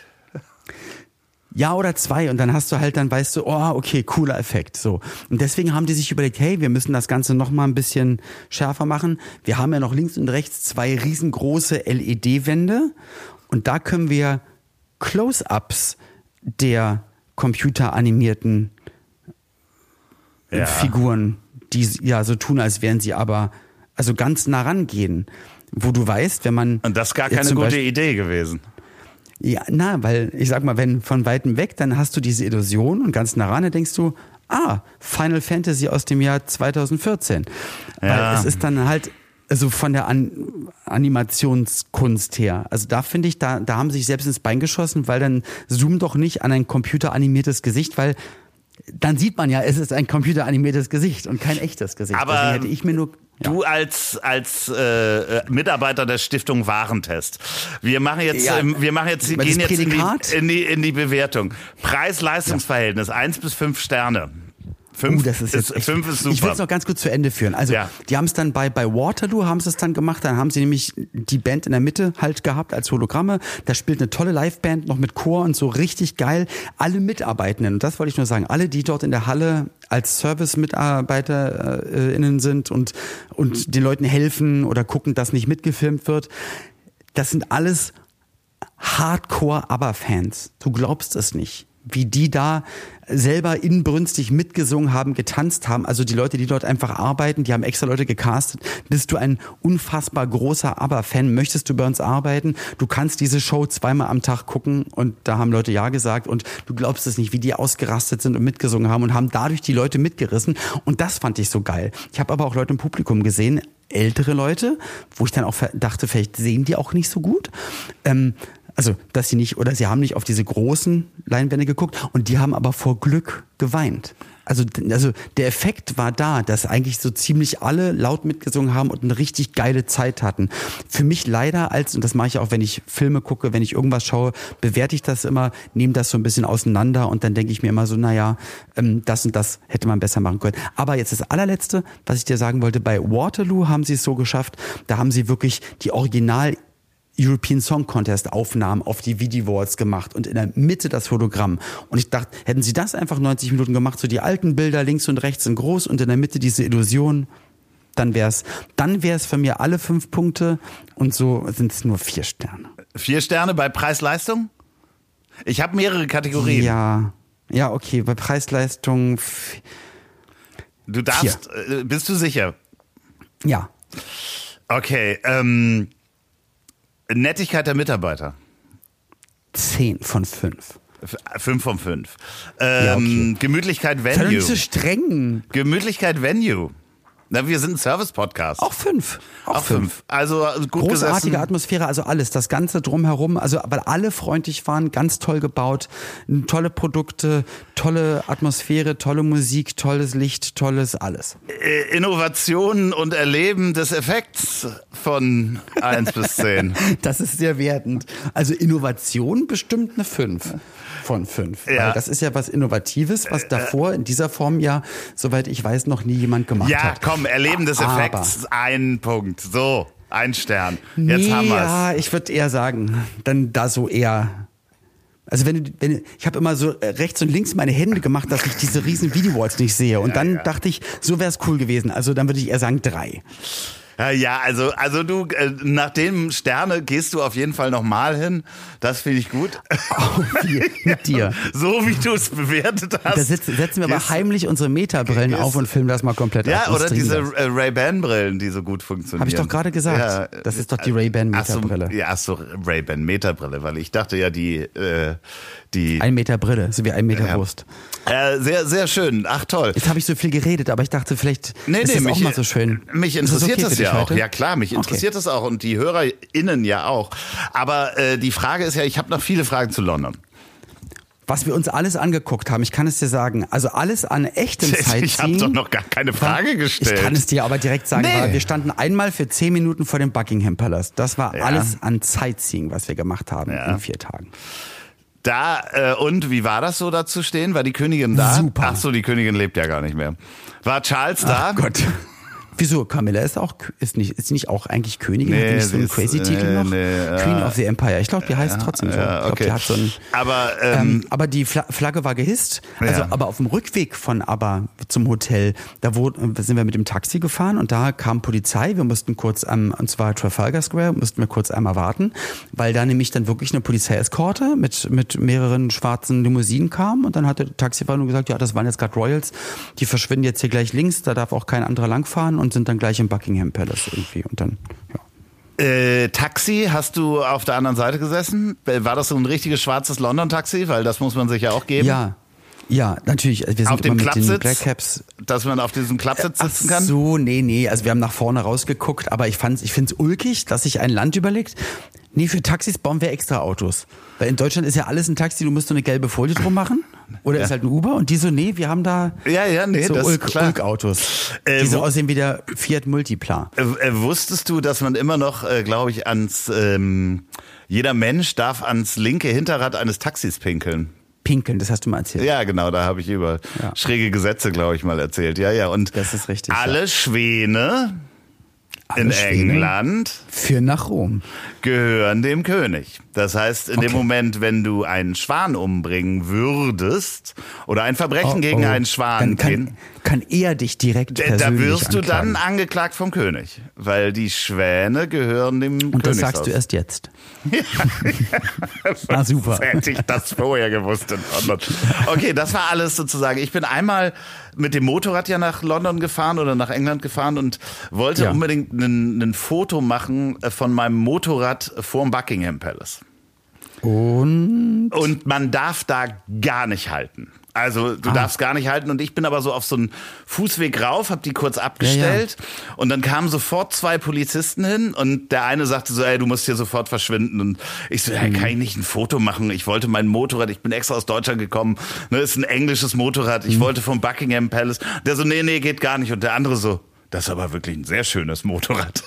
Ja, oder zwei und dann hast du halt, dann weißt du, oh, okay, cooler Effekt, so. Und deswegen haben die sich überlegt, hey, wir müssen das Ganze noch mal ein bisschen schärfer machen. Wir haben ja noch links und rechts zwei riesengroße L E D-Wände und da können wir Close-Ups der computeranimierten ja. Figuren, die ja so tun, als wären sie aber, also ganz nah rangehen, wo du weißt, wenn man... Und das ist gar keine gute Beispiel, Idee gewesen. Ja, na, weil ich sag mal, wenn von weitem weg, dann hast du diese Illusion und ganz nah ran, dann denkst du, ah, Final Fantasy aus dem Jahr zweitausendvierzehn. Ja. Weil es ist dann halt, also von der An- Animationskunst her, also da finde ich, da, da haben sie sich selbst ins Bein geschossen, weil dann zoom doch nicht an ein computeranimiertes Gesicht, weil dann sieht man ja, es ist ein computeranimiertes Gesicht und kein echtes Gesicht. Aber deswegen hätte ich mir nur... Ja. Du als als äh, Mitarbeiter der Stiftung Warentest. Wir machen jetzt ja, ähm, wir machen jetzt gehen jetzt in die, in die in die Bewertung. Preis-Leistungs-Verhältnis ja. eins bis fünf Sterne. Fünf, uh, das ist, jetzt ist, fünf ist super. Ich will es noch ganz gut zu Ende führen. Also ja. die haben es dann bei, bei Waterloo haben sie es dann gemacht. Dann haben sie nämlich die Band in der Mitte halt gehabt als Hologramme. Da spielt eine tolle Liveband noch mit Chor und so richtig geil. Alle Mitarbeitenden, und das wollte ich nur sagen, alle, die dort in der Halle als Service-MitarbeiterInnen sind und, und den Leuten helfen oder gucken, dass nicht mitgefilmt wird, das sind alles Hardcore-ABBA-Fans. Du glaubst es nicht, wie die da selber inbrünstig mitgesungen haben, getanzt haben. Also die Leute, die dort einfach arbeiten, die haben extra Leute gecastet. Bist du ein unfassbar großer ABBA-Fan? Möchtest du bei uns arbeiten? Du kannst diese Show zweimal am Tag gucken und da haben Leute ja gesagt und du glaubst es nicht, wie die ausgerastet sind und mitgesungen haben und haben dadurch die Leute mitgerissen und das fand ich so geil. Ich habe aber auch Leute im Publikum gesehen, ältere Leute, wo ich dann auch dachte, vielleicht sehen die auch nicht so gut. Ähm, Also, dass sie nicht, oder sie haben nicht auf diese großen Leinwände geguckt und die haben aber vor Glück geweint. Also, also der Effekt war da, dass eigentlich so ziemlich alle laut mitgesungen haben und eine richtig geile Zeit hatten. Für mich leider als, und das mache ich auch, wenn ich Filme gucke, wenn ich irgendwas schaue, bewerte ich das immer, nehme das so ein bisschen auseinander und dann denke ich mir immer so, naja, das und das hätte man besser machen können. Aber jetzt das allerletzte, was ich dir sagen wollte, bei Waterloo haben sie es so geschafft, da haben sie wirklich die Original European Song Contest Aufnahmen auf die Video Awards gemacht und in der Mitte das Hologramm. Und ich dachte, hätten sie das einfach neunzig Minuten gemacht, so die alten Bilder links und rechts sind groß und in der Mitte diese Illusion, dann wär's, dann wär's für mir alle fünf Punkte und so sind es nur vier Sterne. Vier Sterne bei Preis-Leistung? Ich habe mehrere Kategorien. Ja, ja, okay, bei Preis-Leistung. F- du darfst, vier. Bist du sicher? Ja. Okay, ähm, Nettigkeit der Mitarbeiter. Zehn von fünf. Fünf von fünf. Ähm, ja, okay. Gemütlichkeit Venue. Sei doch nicht so streng. Gemütlichkeit Venue. Na, wir sind ein Service-Podcast. Auch fünf. Auch, Auch fünf. fünf. Also gut großartige gesessen. Atmosphäre, also alles, das Ganze drumherum, also weil alle freundlich waren, ganz toll gebaut, tolle Produkte, tolle Atmosphäre, tolle Musik, tolles Licht, tolles alles. Innovation und Erleben des Effekts von eins bis zehn. Das ist sehr wertend. Also Innovation bestimmt eine fünf von fünf. Ja. Weil das ist ja was Innovatives, was davor in dieser Form ja, soweit ich weiß, noch nie jemand gemacht ja, hat. Ja, komm, Erleben des Effekts, Aber. ein Punkt. So, ein Stern. Jetzt nee, haben wir's. Ja, ich würde eher sagen, dann da so eher... Also wenn, wenn ich habe immer so rechts und links meine Hände gemacht, dass ich diese riesen Video-Awards nicht sehe. Und ja, dann ja. dachte ich, so wäre es cool gewesen. Also dann würde ich eher sagen drei. Ja, also also du, äh, nach dem Sterne gehst du auf jeden Fall nochmal hin. Das finde ich gut. Oh, wie, mit dir. So wie du es bewertet hast. Da setzen, setzen wir aber heimlich unsere Meta-Brillen auf und filmen das mal komplett ja, ab. Ja, oder diese äh, Ray-Ban-Brillen, die so gut funktionieren. Habe ich doch gerade gesagt. Ja, das ist doch die Ray-Ban-Meta-Brille. Ach so, ja, ach so, Ray-Ban-Meta-Brille, weil ich dachte ja, die... Äh, die ein Meter Brille, so wie ein Meter ja. Wurst. Äh, sehr, sehr schön. Ach toll. Jetzt habe ich so viel geredet, aber ich dachte, vielleicht nee, ist nee, das mich, auch mal so schön. Mich interessiert das, okay das ja auch. Heute? Ja klar, mich interessiert okay. das auch und die HörerInnen ja auch. Aber äh, die Frage ist ja, ich habe noch viele Fragen zu London. was wir uns alles angeguckt haben, ich kann es dir sagen, also alles an echtem Sightseeing. Ich habe doch noch gar keine Frage war, gestellt. Ich kann es dir aber direkt sagen, Nee. weil wir standen einmal für zehn Minuten vor dem Buckingham Palace. Das war Ja. alles an Sightseeing, was wir gemacht haben Ja. in vier Tagen. Da, äh, und wie war das so, da zu stehen? War die Königin da? Super. Ach so, die Königin lebt ja gar nicht mehr. War Charles da? Ach Gott. Wieso? Camilla ist auch ist nicht ist sie nicht auch eigentlich Königin? Nee, hat die nicht so sie einen ist- crazy Titel nee, noch? nee, Queen ja. of the Empire. Ich glaube, die heißt trotzdem so. Ja, Ich glaube, okay. die hat so einen, Aber, ähm, ähm, aber die Fla- Flagge war gehisst. Also, Ja. aber auf dem Rückweg von ABBA zum Hotel, da wurde, sind wir mit dem Taxi gefahren und da kam Polizei. Wir mussten kurz am, und zwar Trafalgar Square, mussten wir kurz einmal warten, weil da nämlich dann wirklich eine Polizeieskorte mit, mit mehreren schwarzen Limousinen kam und dann hat der Taxifahrer nur gesagt, ja, das waren jetzt gerade Royals, die verschwinden jetzt hier gleich links, da darf auch kein anderer langfahren und sind dann gleich im Buckingham Palace irgendwie und dann, ja. Äh, Taxi, hast du auf der anderen Seite gesessen? War das so ein richtiges schwarzes London-Taxi? Weil das muss man sich ja auch geben. Ja, ja, natürlich. Wir sind Auf dem immer mit den Klappsitz? Black Caps. Dass man auf diesem Klappsitz sitzen kann? Ach so, nee, nee. Also wir haben nach vorne rausgeguckt, aber ich fand's, ich find's ulkig, dass sich ein Land überlegt, nee, für Taxis bauen wir extra Autos. Weil in Deutschland ist ja alles ein Taxi, du musst so eine gelbe Folie drum machen. Oder Ja. ist halt ein Uber und die so, nee, wir haben da Ja, ja, nee, so das ist Ulk, klar. Ulk-Autos. Äh, die so wo- aussehen wie der Fiat Multipla. Äh, äh, wusstest du, dass man immer noch, äh, glaube ich, ans, ähm, jeder Mensch darf ans linke Hinterrad eines Taxis pinkeln? Pinkeln, das hast du mal erzählt. Ja, genau, da habe ich über Ja. schräge Gesetze, glaube ich, mal erzählt. Ja, ja. Und Das ist richtig, alle ja. Schwäne Alle in Schwäne England Für nach Rom. gehören dem König. Das heißt, in dem Okay. Moment, wenn du einen Schwan umbringen würdest oder ein Verbrechen Oh, gegen oh. einen Schwan Dann kann, gehen, kann er dich direkt da persönlich wirst du anklagen. dann angeklagt vom König, weil die Schwäne gehören dem König. Und das sagst du erst jetzt. Ah, super. Hätte ich das vorher gewusst in London. Okay, das war alles sozusagen. Ich bin einmal mit dem Motorrad ja nach London gefahren oder nach England gefahren und wollte Ja. unbedingt ein, ein Foto machen von meinem Motorrad vorm Buckingham Palace. Und Und man darf da gar nicht halten. Also du Ah. darfst gar nicht halten und ich bin aber so auf so einen Fußweg rauf, hab die kurz abgestellt und dann kamen sofort zwei Polizisten hin und der eine sagte so, ey, du musst hier sofort verschwinden und ich so, hey, kann ich nicht ein Foto machen? Ich wollte mein Motorrad, ich bin extra aus Deutschland gekommen, ne, ist ein englisches Motorrad, ich wollte vom Buckingham Palace. Der so, nee, nee, geht gar nicht und der andere so, das ist aber wirklich ein sehr schönes Motorrad.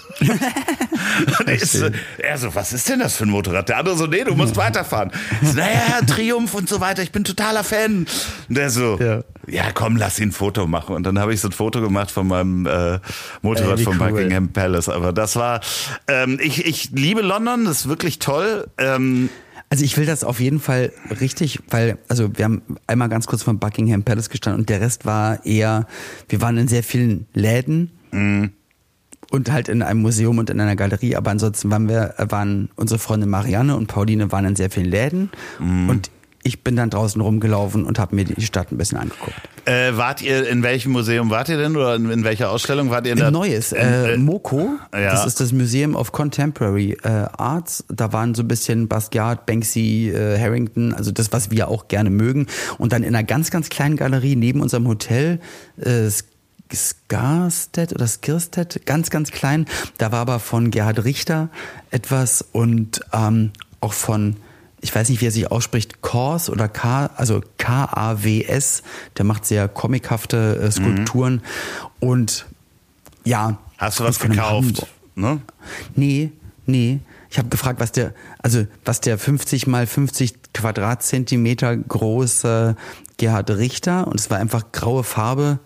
Und ich so, er so, was ist denn das für ein Motorrad? Der andere so, nee, du musst weiterfahren. Ich so, naja, Triumph und so weiter, ich bin totaler Fan. Und der so, ja, Ja. komm, lass ihn ein Foto machen. Und dann habe ich so ein Foto gemacht von meinem äh, Motorrad Ey, wie vom cool. Buckingham Palace. Aber das war, ähm, ich, ich liebe London, das ist wirklich toll. Ähm, also ich will das auf jeden Fall richtig, weil, also wir haben einmal ganz kurz vom Buckingham Palace gestanden und der Rest war eher, wir waren in sehr vielen Läden Mhm. und halt in einem Museum und in einer Galerie, aber ansonsten waren wir, waren unsere Freundin Marianne und Pauline waren in sehr vielen Läden Mhm. und ich bin dann draußen rumgelaufen und habe mir die Stadt ein bisschen angegukt. äh, wart ihr, in welchem Museum wart ihr denn oder in, in welcher Ausstellung wart ihr? In der, Ein neues, in, äh, äh, MoCo, ja. das ist das Museum of Contemporary äh, Arts. Da waren so ein bisschen Basquiat, Banksy, äh, Harrington, also das, was wir auch gerne mögen. Und dann in einer ganz, ganz kleinen Galerie neben unserem Hotel, äh, Skarstedt oder Skirstedt, ganz, ganz klein. Da war aber von Gerhard Richter etwas und ähm, auch von, ich weiß nicht, wie er sich ausspricht, Kors oder K, also K A W S, der macht sehr comichafte äh, Skulpturen Mhm. und ja. Hast du was von einem gekauft? Hamburg- Ne? Nee, nee. Ich habe gefragt, was der, also was der fünfzig mal fünfzig Quadratzentimeter große Gerhard Richter, und es war einfach graue Farbe.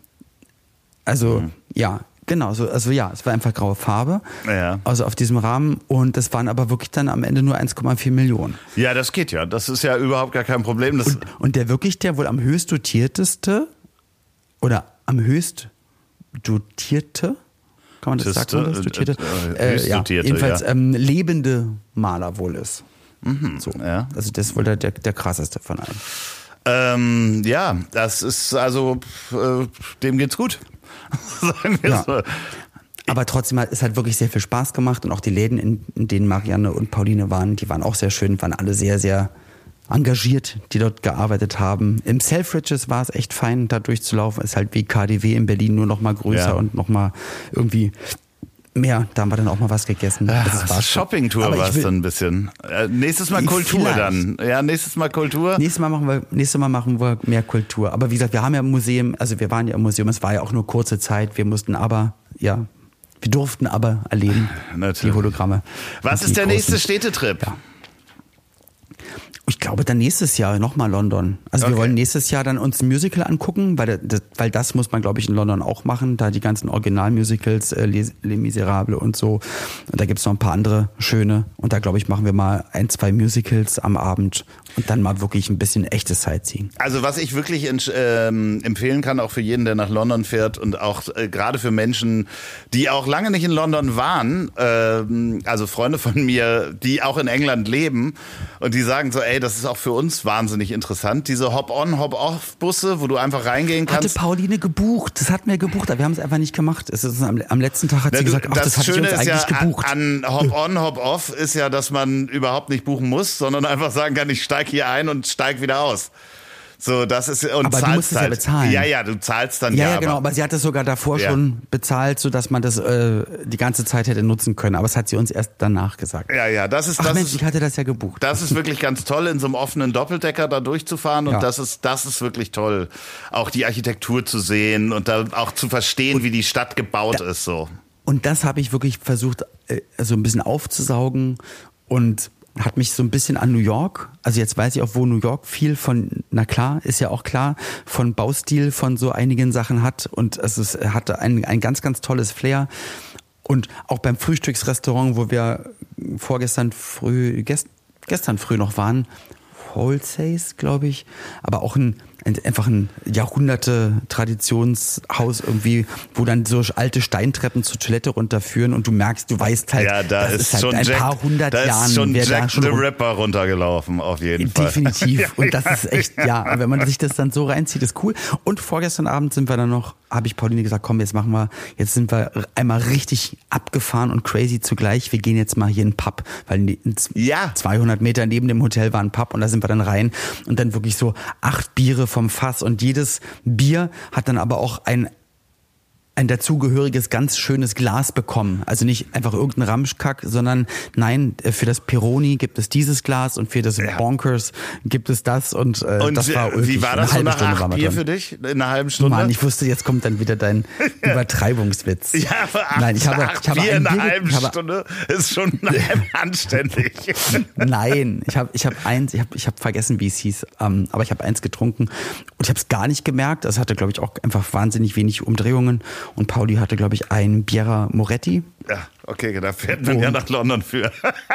Also Mhm. ja, genau, so, also ja, es war einfach graue Farbe. Ja. Also auf diesem Rahmen, und das waren aber wirklich dann am Ende nur eins Komma vier Millionen. Ja, das geht ja. Das ist ja überhaupt gar kein Problem. Das, Und, und der wirklich der wohl am höchst dotierteste oder am höchst dotierte, kann man das Tiste, sagen? Das äh, dotierte? äh, höchst ja, dotierte, jedenfalls ja. ähm, lebende Maler wohl ist. So. ja. Also das ist wohl der, der, der krasseste von allen. Ähm, ja, das ist also, äh, dem geht's gut. Sagen wir Ja. so. Aber trotzdem hat es halt wirklich sehr viel Spaß gemacht und auch die Läden, in, in denen Marianne und Pauline waren, die waren auch sehr schön, waren alle sehr, sehr engagiert, die dort gearbeitet haben. Im Selfridges war es echt fein, da durchzulaufen. Ist halt wie K D W in Berlin, nur noch mal größer Ja. und noch mal irgendwie mehr. Da haben wir dann auch mal was gegessen. Ja, das war Shopping-Tour war es dann ein bisschen. Äh, nächstes Mal Kultur vielleicht. dann. Ja, nächstes Mal Kultur. Nächstes Mal machen wir, nächstes Mal machen wir mehr Kultur. Aber wie gesagt, wir haben ja im Museum, also wir waren ja im Museum, es war ja auch nur kurze Zeit. Wir mussten aber, ja, wir durften aber erleben, Natürlich. die Hologramme. Was ist der großen. nächste Städtetrip? Ja. Ich glaube dann nächstes Jahr nochmal London. Also okay. wir wollen nächstes Jahr dann uns ein Musical angucken, weil das, weil das muss man, glaube ich, in London auch machen, da die ganzen Originalmusicals, äh, Les, Les Miserables und so. Und da gibt's noch ein paar andere schöne. Und da, glaube ich, machen wir mal ein, zwei Musicals am Abend und dann mal wirklich ein bisschen echtes Sightseeing. Also was ich wirklich ähm, empfehlen kann, auch für jeden, der nach London fährt und auch äh, gerade für Menschen, die auch lange nicht in London waren, äh, also Freunde von mir, die auch in England leben und die sagen so, ey, das ist auch für uns wahnsinnig interessant. Diese Hop-on, Hop-off-Busse, wo du einfach reingehen kannst. Hatte Pauline gebucht. Das hatten wir gebucht, aber wir haben es einfach nicht gemacht. Es ist am, am letzten Tag hat Na, sie du, gesagt, ach, das, das hatte ich uns eigentlich ja gebucht. An, an Hop-on, Hop-off ist ja, dass man überhaupt nicht buchen muss, sondern einfach sagen kann, ich steig hier ein und steig wieder aus. So, das ist und aber du musst es halt. ja bezahlen. Ja, ja, du zahlst dann ja. ja, Ja, genau, aber, aber sie hat es sogar davor ja. schon bezahlt, sodass man das äh, die ganze Zeit hätte nutzen können. Aber es hat sie uns erst danach gesagt. Ja, ja, das ist Ach das Mensch, ist, ich hatte das ja gebucht. Das ist wirklich ganz toll, in so einem offenen Doppeldecker da durchzufahren und ja. das ist das ist wirklich toll, auch die Architektur zu sehen und da auch zu verstehen, und wie die Stadt gebaut da, ist so. Und das habe ich wirklich versucht, äh, so ein bisschen aufzusaugen und hat mich so ein bisschen an New York, also jetzt weiß ich auch, wo New York viel von, na klar, ist ja auch klar, von Baustil von so einigen Sachen hat und es ist, hatte ein, ein ganz, ganz tolles Flair. Und auch beim Frühstücksrestaurant, wo wir vorgestern früh, gest, gestern früh noch waren, Holsays, glaube ich, aber auch ein einfach ein Jahrhunderte-Traditionshaus irgendwie, wo dann so alte Steintreppen zur Toilette runterführen und du merkst, du weißt halt, ja, da das ist, ist halt schon ein Jack, paar hundert da Jahren. Ist schon wer Jack da schon the rum- Ripper runtergelaufen, auf jeden Fall. Definitiv. Und das ist echt, ja, wenn man sich das dann so reinzieht, ist cool. Und vorgestern Abend sind wir dann noch, habe ich Pauline gesagt, komm, jetzt machen wir, jetzt sind wir einmal richtig abgefahren und crazy zugleich. Wir gehen jetzt mal hier in den Pub, weil in ja. zweihundert Meter neben dem Hotel war ein Pub und da sind wir dann rein und dann wirklich so acht Biere vom Fass und jedes Bier hat dann aber auch ein ein dazugehöriges ganz schönes Glas bekommen. Also nicht einfach irgendein Ramschkack, sondern nein, für das Peroni gibt es dieses Glas und für das ja. Bonkers gibt es das und, äh, und das war ulkig. Wie war das so nach Stunde acht Bier für dich? In einer halben Stunde? Mann, ich wusste, jetzt kommt dann wieder dein Übertreibungswitz. Ja, aber acht, nein, ich habe, acht ich habe Bier ein in einer Bier, halben ich habe, Stunde ist schon anständig. Nein, ich habe ich hab eins, ich habe ich hab vergessen, wie es hieß, ähm, aber ich habe eins getrunken und ich habe es gar nicht gemerkt. Das hatte, glaube ich, auch einfach wahnsinnig wenig Umdrehungen und Pauli hatte, glaube ich, ein Biera Moretti. Ja, okay, da fährt man oh. ja nach London für.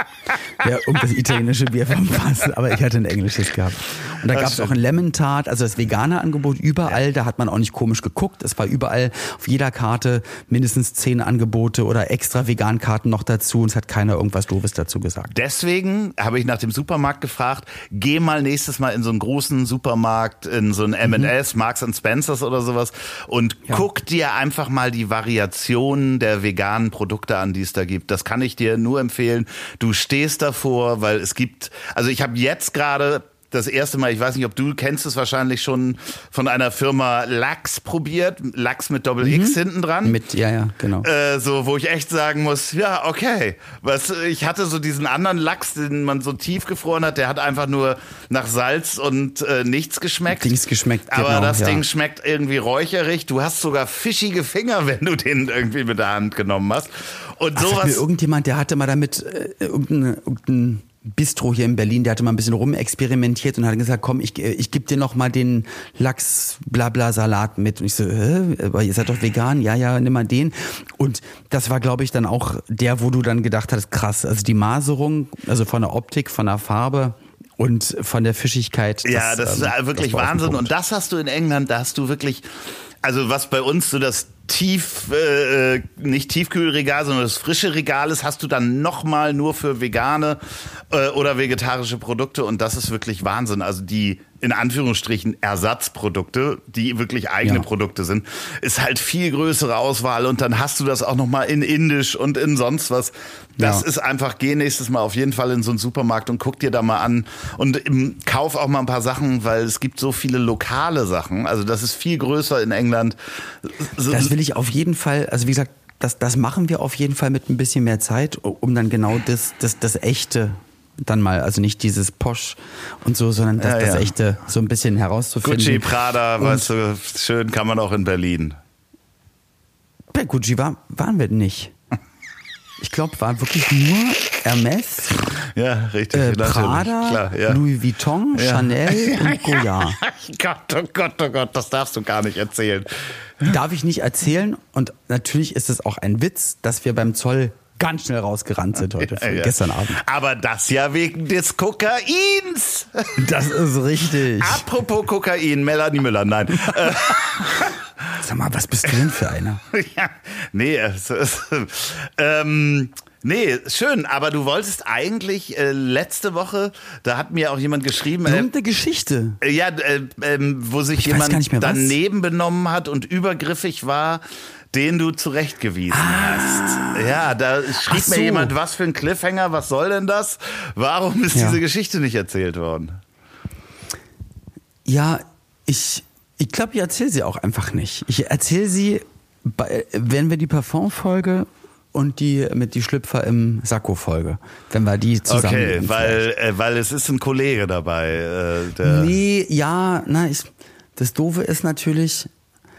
Ja, irgendwas italienische Bier vom Fass, aber ich hatte ein englisches gehabt. Und da gab es auch ein Lemon Tart, also das vegane Angebot überall, da hat man auch nicht komisch geguckt. Es war überall auf jeder Karte mindestens zehn Angebote oder extra Vegan-Karten noch dazu und es hat keiner irgendwas Doofes dazu gesagt. Deswegen habe ich nach dem Supermarkt gefragt, geh mal nächstes Mal in so einen großen Supermarkt, in so einen M und S, mhm. Marks and Spencers oder sowas und ja. guck dir einfach mal die Variationen der veganen Produkte an, die es da gibt. Das kann ich dir nur empfehlen. Du stehst davor, weil es gibt, also ich habe jetzt gerade das erste Mal, ich weiß nicht, ob du kennst es wahrscheinlich schon, von einer Firma Lachs probiert. Lachs mit Doppel-X mhm. hinten dran. Mit, ja, ja, genau. Äh, so, wo ich echt sagen muss, ja, okay. Was, ich hatte so diesen anderen Lachs, den man so tiefgefroren hat, der hat einfach nur nach Salz und äh, nichts geschmeckt. Nichts geschmeckt, Aber genau, das ja. Ding schmeckt irgendwie räucherig. Du hast sogar fischige Finger, wenn du den irgendwie mit der Hand genommen hast. Und Ach, sowas. Mir irgendjemand, der hatte mal damit äh, irgendein, irgendein Bistro hier in Berlin, der hatte mal ein bisschen rumexperimentiert und hat gesagt, komm, ich, ich gebe dir noch mal den Lachs-Blabla-Salat mit. Und ich so, hä? Aber ihr seid doch vegan? Ja, ja, nimm mal den. Und das war, glaube ich, dann auch der, wo du dann gedacht hast, krass, also die Maserung, also von der Optik, von der Farbe und von der Fischigkeit. Das, ja, das ist ähm, wirklich das Wahnsinn. Und das hast du in England, da hast du wirklich, also was bei uns so das Tief, äh, nicht Tiefkühlregal, sondern das frische Regal ist, hast du dann nochmal nur für vegane äh, oder vegetarische Produkte und das ist wirklich Wahnsinn. Also die in Anführungsstrichen Ersatzprodukte, die wirklich eigene ja. Produkte sind, ist halt viel größere Auswahl und dann hast du das auch nochmal in Indisch und in sonst was. Das ja. ist einfach, geh nächstes Mal auf jeden Fall in so einen Supermarkt und guck dir da mal an und im, kauf auch mal ein paar Sachen, weil es gibt so viele lokale Sachen. Also das ist viel größer in England. So, das will ich auf jeden Fall, also wie gesagt, das, das machen wir auf jeden Fall mit ein bisschen mehr Zeit, um dann genau das, das, das Echte dann mal, also nicht dieses Posch und so, sondern das, ja, ja. das Echte so ein bisschen herauszufinden. Gucci, Prada, und weißt du, schön kann man auch in Berlin. Bei Gucci war, waren wir nicht. Ich glaube, war wirklich nur Hermes, ja, richtig, äh, Prada, klar, ja. Louis Vuitton, ja. Chanel und Goyard. Gott, oh Gott, oh Gott, das darfst du gar nicht erzählen. Darf ich nicht erzählen. Und natürlich ist es auch ein Witz, dass wir beim Zoll ganz schnell rausgerannt sind heute, ja, ja. gestern Abend. Aber das ja wegen des Kokains. Das ist richtig. Apropos Kokain, Melanie Müller, nein. Sag mal, was bist du denn für einer? Ja, nee, es ist, ähm, nee, schön, aber du wolltest eigentlich äh, letzte Woche, da hat mir auch jemand geschrieben. Äh, Irgendeine Geschichte. Äh, ja, äh, äh, wo sich ich jemand mehr, daneben benommen hat und übergriffig war, den du zurechtgewiesen ah. hast. Ja, da schrieb so. mir jemand, was für ein Cliffhanger, was soll denn das? Warum ist ja. diese Geschichte nicht erzählt worden? Ja, ich... Ich glaube, ich erzähle sie auch einfach nicht. Ich erzähle sie, bei, wenn wir die Parfum-Folge und die mit die Schlüpfer im Sakko-Folge, wenn wir die zusammen. Okay, weil, äh, weil es ist ein Kollege dabei. Äh, der nee, ja, na, ich, das Doofe ist natürlich,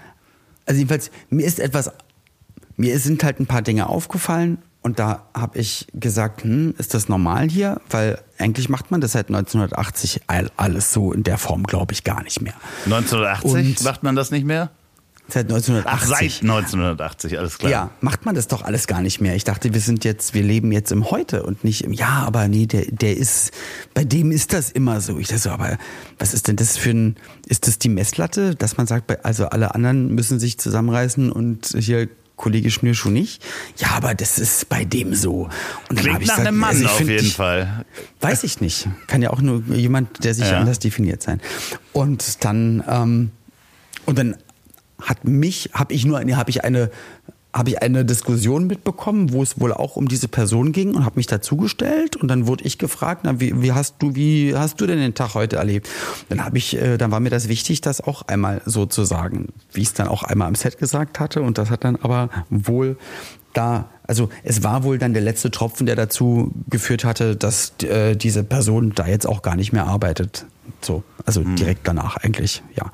also jedenfalls, mir ist etwas, mir sind halt ein paar Dinge aufgefallen. Und da habe ich gesagt, hm, ist das normal hier? Weil eigentlich macht man das seit neunzehnhundertachtzig alles so in der Form, glaube ich, gar nicht mehr. neunzehnhundertachtzig Und macht man das nicht mehr? Seit neunzehnhundertachtzig. Ach, seit neunzehnhundertachtzig, alles klar. Ja, macht man das doch alles gar nicht mehr. Ich dachte, wir sind jetzt, wir leben jetzt im Heute und nicht im Ja, aber nee, der, der ist, bei dem ist das immer so. Ich dachte so, aber was ist denn das für ein, ist das die Messlatte, dass man sagt, also alle anderen müssen sich zusammenreißen und hier Kollege Schnürschuh nicht. Ja, aber das ist bei dem so. Und klingt nach einem Mann also auf jeden ich, Fall. Weiß ich nicht. Kann ja auch nur jemand, der sich ja. anders definiert sein. Und dann, ähm, und dann hat mich, habe ich nur, habe ich eine, habe ich eine Diskussion mitbekommen, wo es wohl auch um diese Person ging und habe mich dazugestellt und dann wurde ich gefragt, na, wie, wie hast du, wie hast du denn den Tag heute erlebt? Dann habe ich, äh, dann war mir das wichtig, das auch einmal so zu sagen, wie ich es dann auch einmal am Set gesagt hatte und das hat dann aber wohl da, also es war wohl dann der letzte Tropfen, der dazu geführt hatte, dass äh, diese Person da jetzt auch gar nicht mehr arbeitet. So, also hm. direkt danach eigentlich, ja.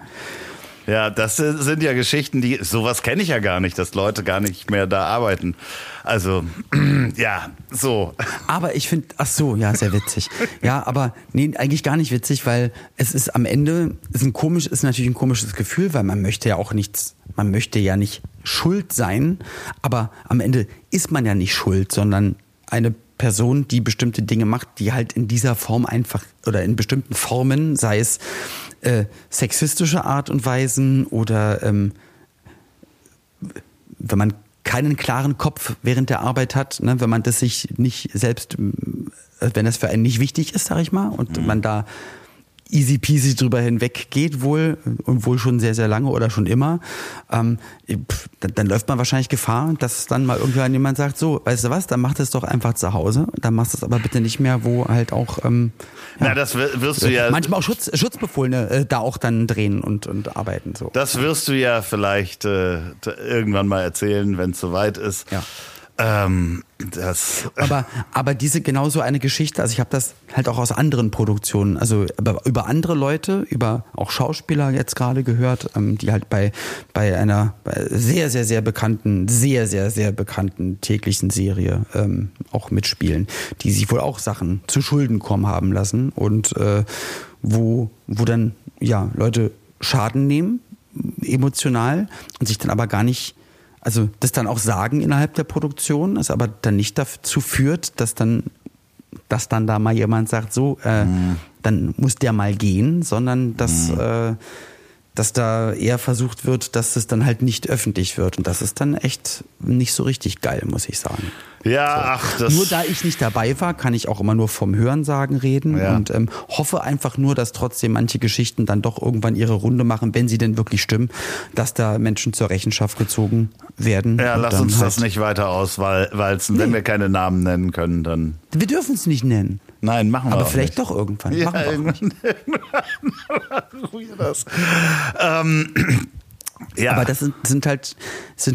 Ja, das sind ja Geschichten, die, sowas kenne ich ja gar nicht, dass Leute gar nicht mehr da arbeiten. Also, ja, so. Aber ich finde, ach so, ja, sehr witzig. Ja, aber nee, eigentlich gar nicht witzig, weil es ist am Ende, ist ein komisch, ist natürlich ein komisches Gefühl, weil man möchte ja auch nichts, man möchte ja nicht schuld sein, aber am Ende ist man ja nicht schuld, sondern eine Person, die bestimmte Dinge macht, die halt in dieser Form einfach, oder in bestimmten Formen, sei es äh, sexistische Art und Weisen oder ähm, wenn man keinen klaren Kopf während der Arbeit hat, ne, wenn man das sich nicht selbst, wenn das für einen nicht wichtig ist, sag ich mal, und mhm. man da easy peasy drüber hinweg geht wohl und wohl schon sehr, sehr lange oder schon immer, ähm, dann, dann läuft man wahrscheinlich Gefahr, dass dann mal irgendwann jemand sagt, so, weißt du was, dann mach das doch einfach zu Hause, dann machst du es aber bitte nicht mehr, wo halt auch ähm, ja, Na, das wirst du ja manchmal auch Schutz, Schutzbefohlene äh, da auch dann drehen und, und arbeiten. So. Das wirst du ja vielleicht äh, irgendwann mal erzählen, wenn es soweit ist. Ja. Ähm, das aber, aber diese genauso eine Geschichte, also ich habe das halt auch aus anderen Produktionen, also über andere Leute, über auch Schauspieler jetzt gerade gehört, ähm, die halt bei, bei einer bei sehr, sehr, sehr bekannten, sehr, sehr, sehr bekannten täglichen Serie ähm, auch mitspielen, die sich wohl auch Sachen zu Schulden kommen haben lassen und äh, wo, wo dann ja Leute Schaden nehmen, emotional und sich dann aber gar nicht, also das dann auch sagen innerhalb der Produktion, das aber dann nicht dazu führt, dass dann, dass dann da mal jemand sagt, so, äh, mhm. dann muss der mal gehen, sondern dass, mhm. äh, dass da eher versucht wird, dass es dann halt nicht öffentlich wird. Und das ist dann echt nicht so richtig geil, muss ich sagen. Ja, so. ach, das... Nur da ich nicht dabei war, kann ich auch immer nur vom Hörensagen reden ja. und ähm, hoffe einfach nur, dass trotzdem manche Geschichten dann doch irgendwann ihre Runde machen, wenn sie denn wirklich stimmen, dass da Menschen zur Rechenschaft gezogen werden. Ja, lass uns halt das nicht weiter auswalzen. Nee. Wenn wir keine Namen nennen können, dann... Wir dürfen es nicht nennen. Nein, machen wir Aber auch vielleicht nicht. doch irgendwann. Ja, machen wir irgendwann, irgendwann machen wir das. Ähm, ja. Aber das sind, sind halt, sind halt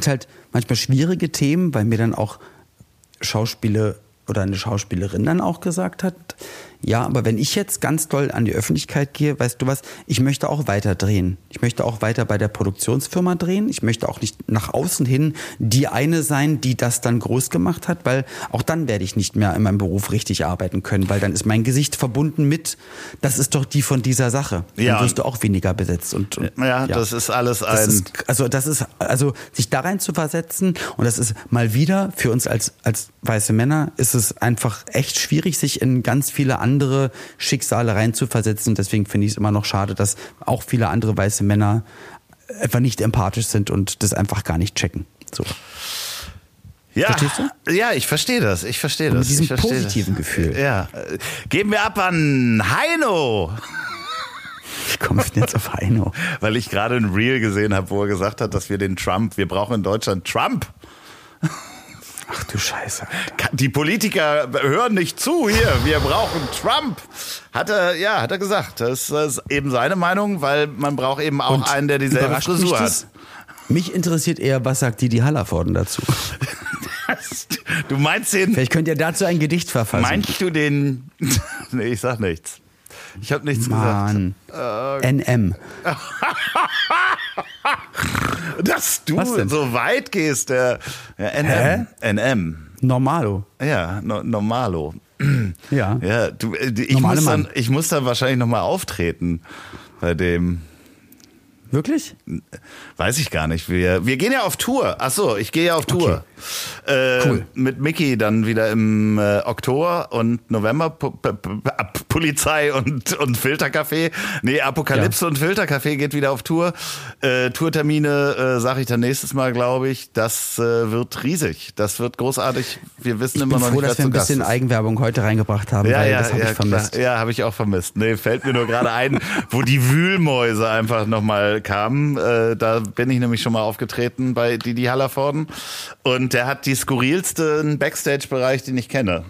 manchmal schwierige Themen, weil mir dann auch Schauspieler oder eine Schauspielerin dann auch gesagt hat, ja, aber wenn ich jetzt ganz doll an die Öffentlichkeit gehe, weißt du was, ich möchte auch weiter drehen. Ich möchte auch weiter bei der Produktionsfirma drehen. Ich möchte auch nicht nach außen hin die eine sein, die das dann groß gemacht hat, weil auch dann werde ich nicht mehr in meinem Beruf richtig arbeiten können, weil dann ist mein Gesicht verbunden mit, das ist doch die von dieser Sache. Ja. Dann wirst du auch weniger besetzt. Und, und ja, ja, das ist alles ein... Das ist, also das ist, also sich da rein zu versetzen, und das ist mal wieder für uns als, als weiße Männer, ist es einfach echt schwierig, sich in ganz viele andere andere Schicksale reinzuversetzen. Deswegen finde ich es immer noch schade, dass auch viele andere weiße Männer einfach nicht empathisch sind und das einfach gar nicht checken. So. Ja, Verstehst du? Ja, ich verstehe das. Ich verstehe das. Mit diesem ich verstehe positiven das. Gefühl. Ja. Geben wir ab an Heino. Wie kommst du denn jetzt auf Heino? Weil ich gerade ein Reel gesehen habe, wo er gesagt hat, dass wir den Trump, wir brauchen in Deutschland Trump. Ach du Scheiße, Alter. Die Politiker hören nicht zu hier, wir brauchen Trump. Hat er, ja, hat er gesagt. Das ist eben seine Meinung, weil man braucht eben auch Und einen, der dieselbe überrascht Frisur mich hat. das? Mich interessiert eher, was sagt Didi Hallervorden dazu? Das, du meinst den... Vielleicht könnt ihr dazu ein Gedicht verfassen. Meinst du den... Nee, ich sag nichts. Ich habe nichts Mann. gesagt. Äh, N M. Dass du Was denn? so weit gehst, der ja, N M. Hä? N M. Normalo. Ja, no, Normalo. Ja. Ja, du, ich, Normale muss dann, Mann. ich muss dann wahrscheinlich nochmal auftreten bei dem. Wirklich? Weiß ich gar nicht. Wir, wir gehen ja auf Tour. Ach so, ich gehe ja auf Tour. Äh, Cool. Mit Mickey dann wieder im äh, Oktober und November. P P P Polizei und, und Filtercafé. Nee, Apokalypse Ja. und Filtercafé geht wieder auf Tour. Äh, Tourtermine äh, sage ich dann nächstes Mal, glaube ich. Das äh, wird riesig. Das wird großartig. Wir wissen Ich immer bin noch froh, nicht, wer dass wir zu ein Gast bisschen ist. Eigenwerbung heute reingebracht haben, Ja, weil ja, das habe ja, ich vermisst. klar. Ja, habe ich auch vermisst. Nee, fällt mir nur gerade ein, wo die Wühlmäuse einfach nochmal kamen. Äh, da bin ich nämlich schon mal aufgetreten bei Didi Hallervorden. Und der hat die skurrilsten Backstage-Bereich, den ich kenne.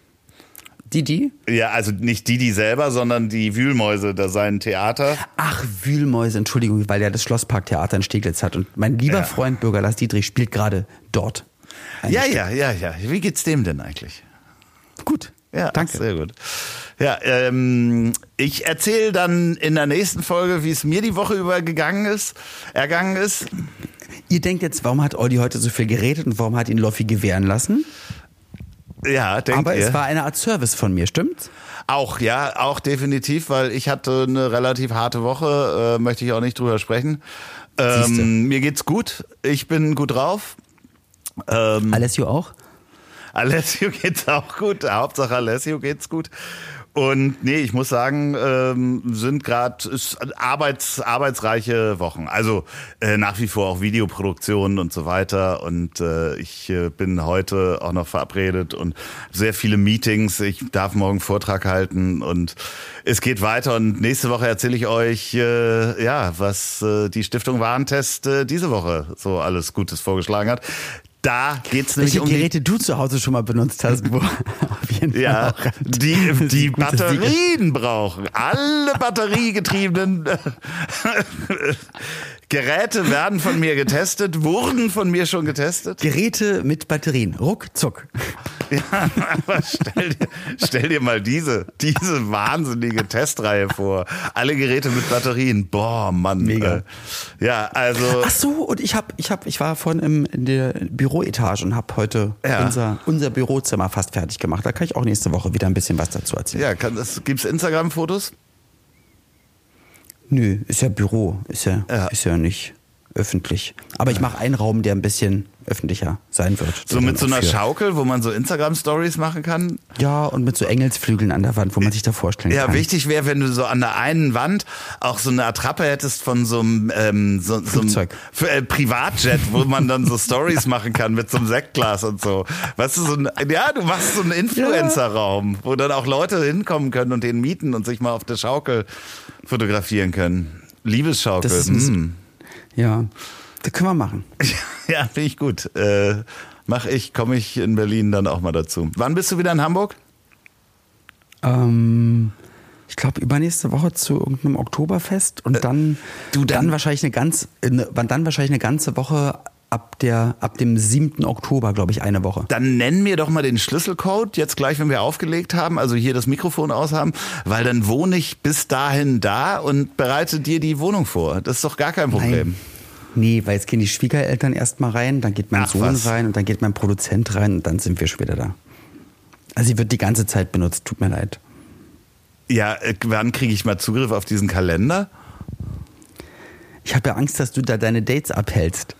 Didi? Ja, also nicht Didi selber, sondern die Wühlmäuse, da sein Theater. Ach, Wühlmäuse, Entschuldigung, weil er das Schlossparktheater in Steglitz hat. Und mein lieber Ja. Freund Bürger Lars Dietrich spielt gerade dort. Ein Ja, Stück. ja, ja, ja. Wie geht's dem denn eigentlich? Gut. Ja, Danke. Sehr gut. Ja, ähm, ich erzähle dann in der nächsten Folge, wie es mir die Woche über gegangen ist, ergangen ist. Ihr denkt jetzt, warum hat Olli heute so viel geredet und warum hat ihn Loffi gewähren lassen? Ja, denkt Aber ihr? es war eine Art Service von mir, stimmt's? Auch, ja, auch definitiv, weil ich hatte eine relativ harte Woche, äh, möchte ich auch nicht drüber sprechen. Siehste. Ähm, mir geht's gut, ich bin gut drauf. Ähm, Alessio auch? Alessio geht's auch gut, Hauptsache Alessio geht's gut. Und nee, ich muss sagen, ähm, sind gerade arbeits, arbeitsreiche Wochen. Also äh, nach wie vor auch Videoproduktionen und so weiter. Und äh, ich äh, bin heute auch noch verabredet und sehr viele Meetings. Ich darf morgen Vortrag halten und es geht weiter. Und nächste Woche erzähle ich euch, äh, ja, was äh, die Stiftung Warentest äh, diese Woche so alles Gutes vorgeschlagen hat. Da geht's nämlich Welche um die Geräte du zu Hause schon mal benutzt hast, wo auf jeden Fall Ja, auch rein- die, die Gut, dass die- Batterien brauchen. Alle batteriegetriebenen Geräte werden von mir getestet, wurden von mir schon getestet. Geräte mit Batterien, ruckzuck. Ja, aber stell dir, stell dir mal diese, diese wahnsinnige Testreihe vor. Alle Geräte mit Batterien. Boah, Mann. Mega. Äh, ja, also. Ach so, und ich hab, ich hab, ich war vorhin im, in der Büroetage und habe heute Ja. unser, unser Bürozimmer fast fertig gemacht. Da kann ich auch nächste Woche wieder ein bisschen was dazu erzählen. Ja, kann, das, gibt's Instagram-Fotos? Nö, ist ja Büro, ist ja, Ja. ist ja nicht öffentlich. Aber ich mache einen Raum, der ein bisschen öffentlicher sein wird. So Der mit so dann auch einer für- Schaukel, wo man so Instagram-Stories machen kann? Ja, und mit so Engelsflügeln an der Wand, wo man sich da vorstellen Ja, kann. wichtig wäre, wenn du so an der einen Wand auch so eine Attrappe hättest von so einem, ähm, so, so einem Flugzeug. F- äh, Privatjet, wo man dann so Stories machen kann mit so einem Sektglas und so. Weißt du, so ein, ja, du machst so einen Influencer-Raum, wo dann auch Leute hinkommen können und den mieten und sich mal auf der Schaukel fotografieren können. Liebesschaukel. Das ist ein- mm. Ja, das können wir machen. Ja, finde ich gut. Äh, mach ich, komme ich in Berlin dann auch mal dazu. Wann bist du wieder in Hamburg? Ähm, ich glaube übernächste Woche zu irgendeinem Oktoberfest und dann, du, dann- dann wahrscheinlich eine ganz, eine, dann wahrscheinlich eine ganze Woche ab, der, ab dem siebten Oktober, glaube ich, eine Woche. Dann nenn mir doch mal den Schlüsselcode, jetzt gleich, wenn wir aufgelegt haben, also hier das Mikrofon aushaben, weil dann wohne ich bis dahin da und bereite dir die Wohnung vor. Das ist doch gar kein Problem. Nein. Nee, weil jetzt gehen die Schwiegereltern erstmal rein, dann geht mein Ach, Sohn was? rein und dann geht mein Produzent rein und dann sind wir schon wieder da. Also sie wird die ganze Zeit benutzt, tut mir leid. Ja, äh, wann kriege ich mal Zugriff auf diesen Kalender? Ich habe ja Angst, dass du da deine Dates abhältst.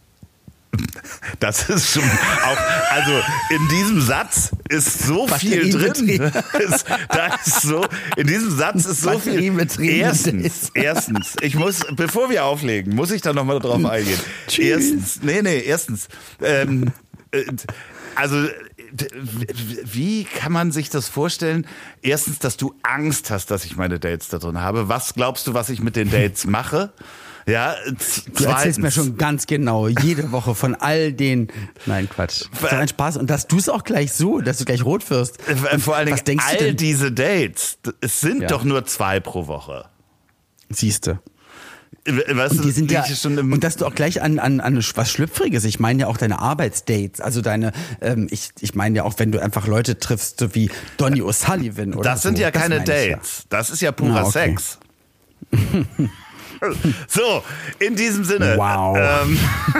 Das ist schon auch, also in diesem Satz ist so viel drin. Ist, da ist so, in diesem Satz ist so viel. Erstens, erstens, ich muss, bevor wir auflegen, muss ich da nochmal drauf eingehen. Tschüss. Erstens, nee, nee, erstens, ähm, äh, also wie kann man sich das vorstellen? Erstens, dass du Angst hast, dass ich meine Dates da drin habe. Was glaubst du, was ich mit den Dates mache? Ja, du erzählst mir schon ganz genau, jede Woche von all den... Nein, Quatsch. Das ist doch ein Spaß. Und dass du es auch gleich so, dass du gleich rot wirst. Und vor allen Dingen, was denkst all du denn? diese Dates, es sind Ja. doch nur zwei pro Woche. Siehste. Weißt Und die sind ja, schon im und dass du auch gleich an, an, an was Schlüpfriges, ich meine ja auch deine Arbeitsdates, also deine, ähm, ich, ich meine ja auch, wenn du einfach Leute triffst, so wie Donny O'Sullivan oder Das sind so, ja keine meine ich Dates. Ja. Das ist ja purer Ah, okay. Sex. So, in diesem Sinne. Wow. Ähm,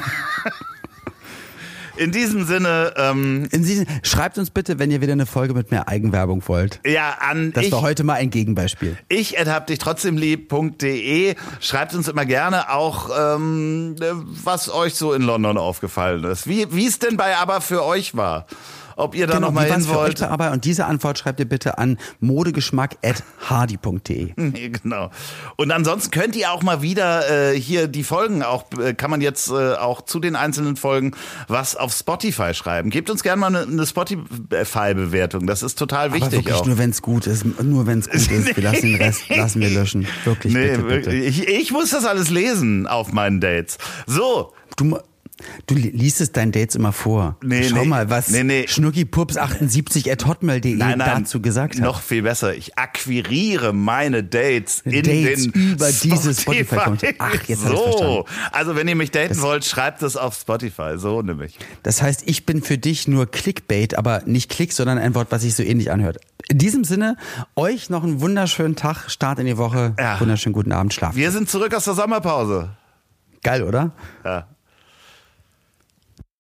in diesem Sinne. Ähm, In diesem, schreibt uns bitte, wenn ihr wieder eine Folge mit mehr Eigenwerbung wollt. ja, an Das ich, war heute mal ein Gegenbeispiel. ich at hab dich trotzdem lieb punkt de. Schreibt uns immer gerne auch, ähm, was euch so in London aufgefallen ist. Wie wie es denn bei aber für euch war. Ob ihr da Genau, noch mal wie war's hin für euch wollt. bei Arbeit? Und diese Antwort schreibt ihr bitte an modegeschmack at hardy punkt de. Nee, genau. Und ansonsten könnt ihr auch mal wieder äh, hier die Folgen auch, äh, kann man jetzt äh, auch zu den einzelnen Folgen was auf Spotify schreiben. Gebt uns gerne mal eine, eine Spotify-Bewertung. Das ist total Aber wichtig wirklich auch. nur, wenn es gut ist. Nur wenn es gut ist. Wir lassen den Rest lassen wir löschen. Wirklich, Nee, bitte, bitte. Ich, ich muss das alles lesen auf meinen Dates. So. Du, du liest es deinen Dates immer vor. Nee, Schau nee. mal, was Nee, nee. schnuckipups achtundsiebzig at hotmail punkt de Nein, nein, dazu gesagt hat. noch viel besser. Ich akquiriere meine Dates in Dates den über diese Spotify-Konto. Ach, jetzt hab ich's so. verstanden. Also wenn ihr mich daten Das- wollt, schreibt es auf Spotify. So nämlich. Das heißt, ich bin für dich nur Clickbait, aber nicht Klick, sondern ein Wort, was sich so ähnlich anhört. In diesem Sinne, euch noch einen wunderschönen Tag, Start in die Woche, Ja. wunderschönen guten Abend, Schlaf. Wir sind zurück aus der Sommerpause. Geil, oder? Ja.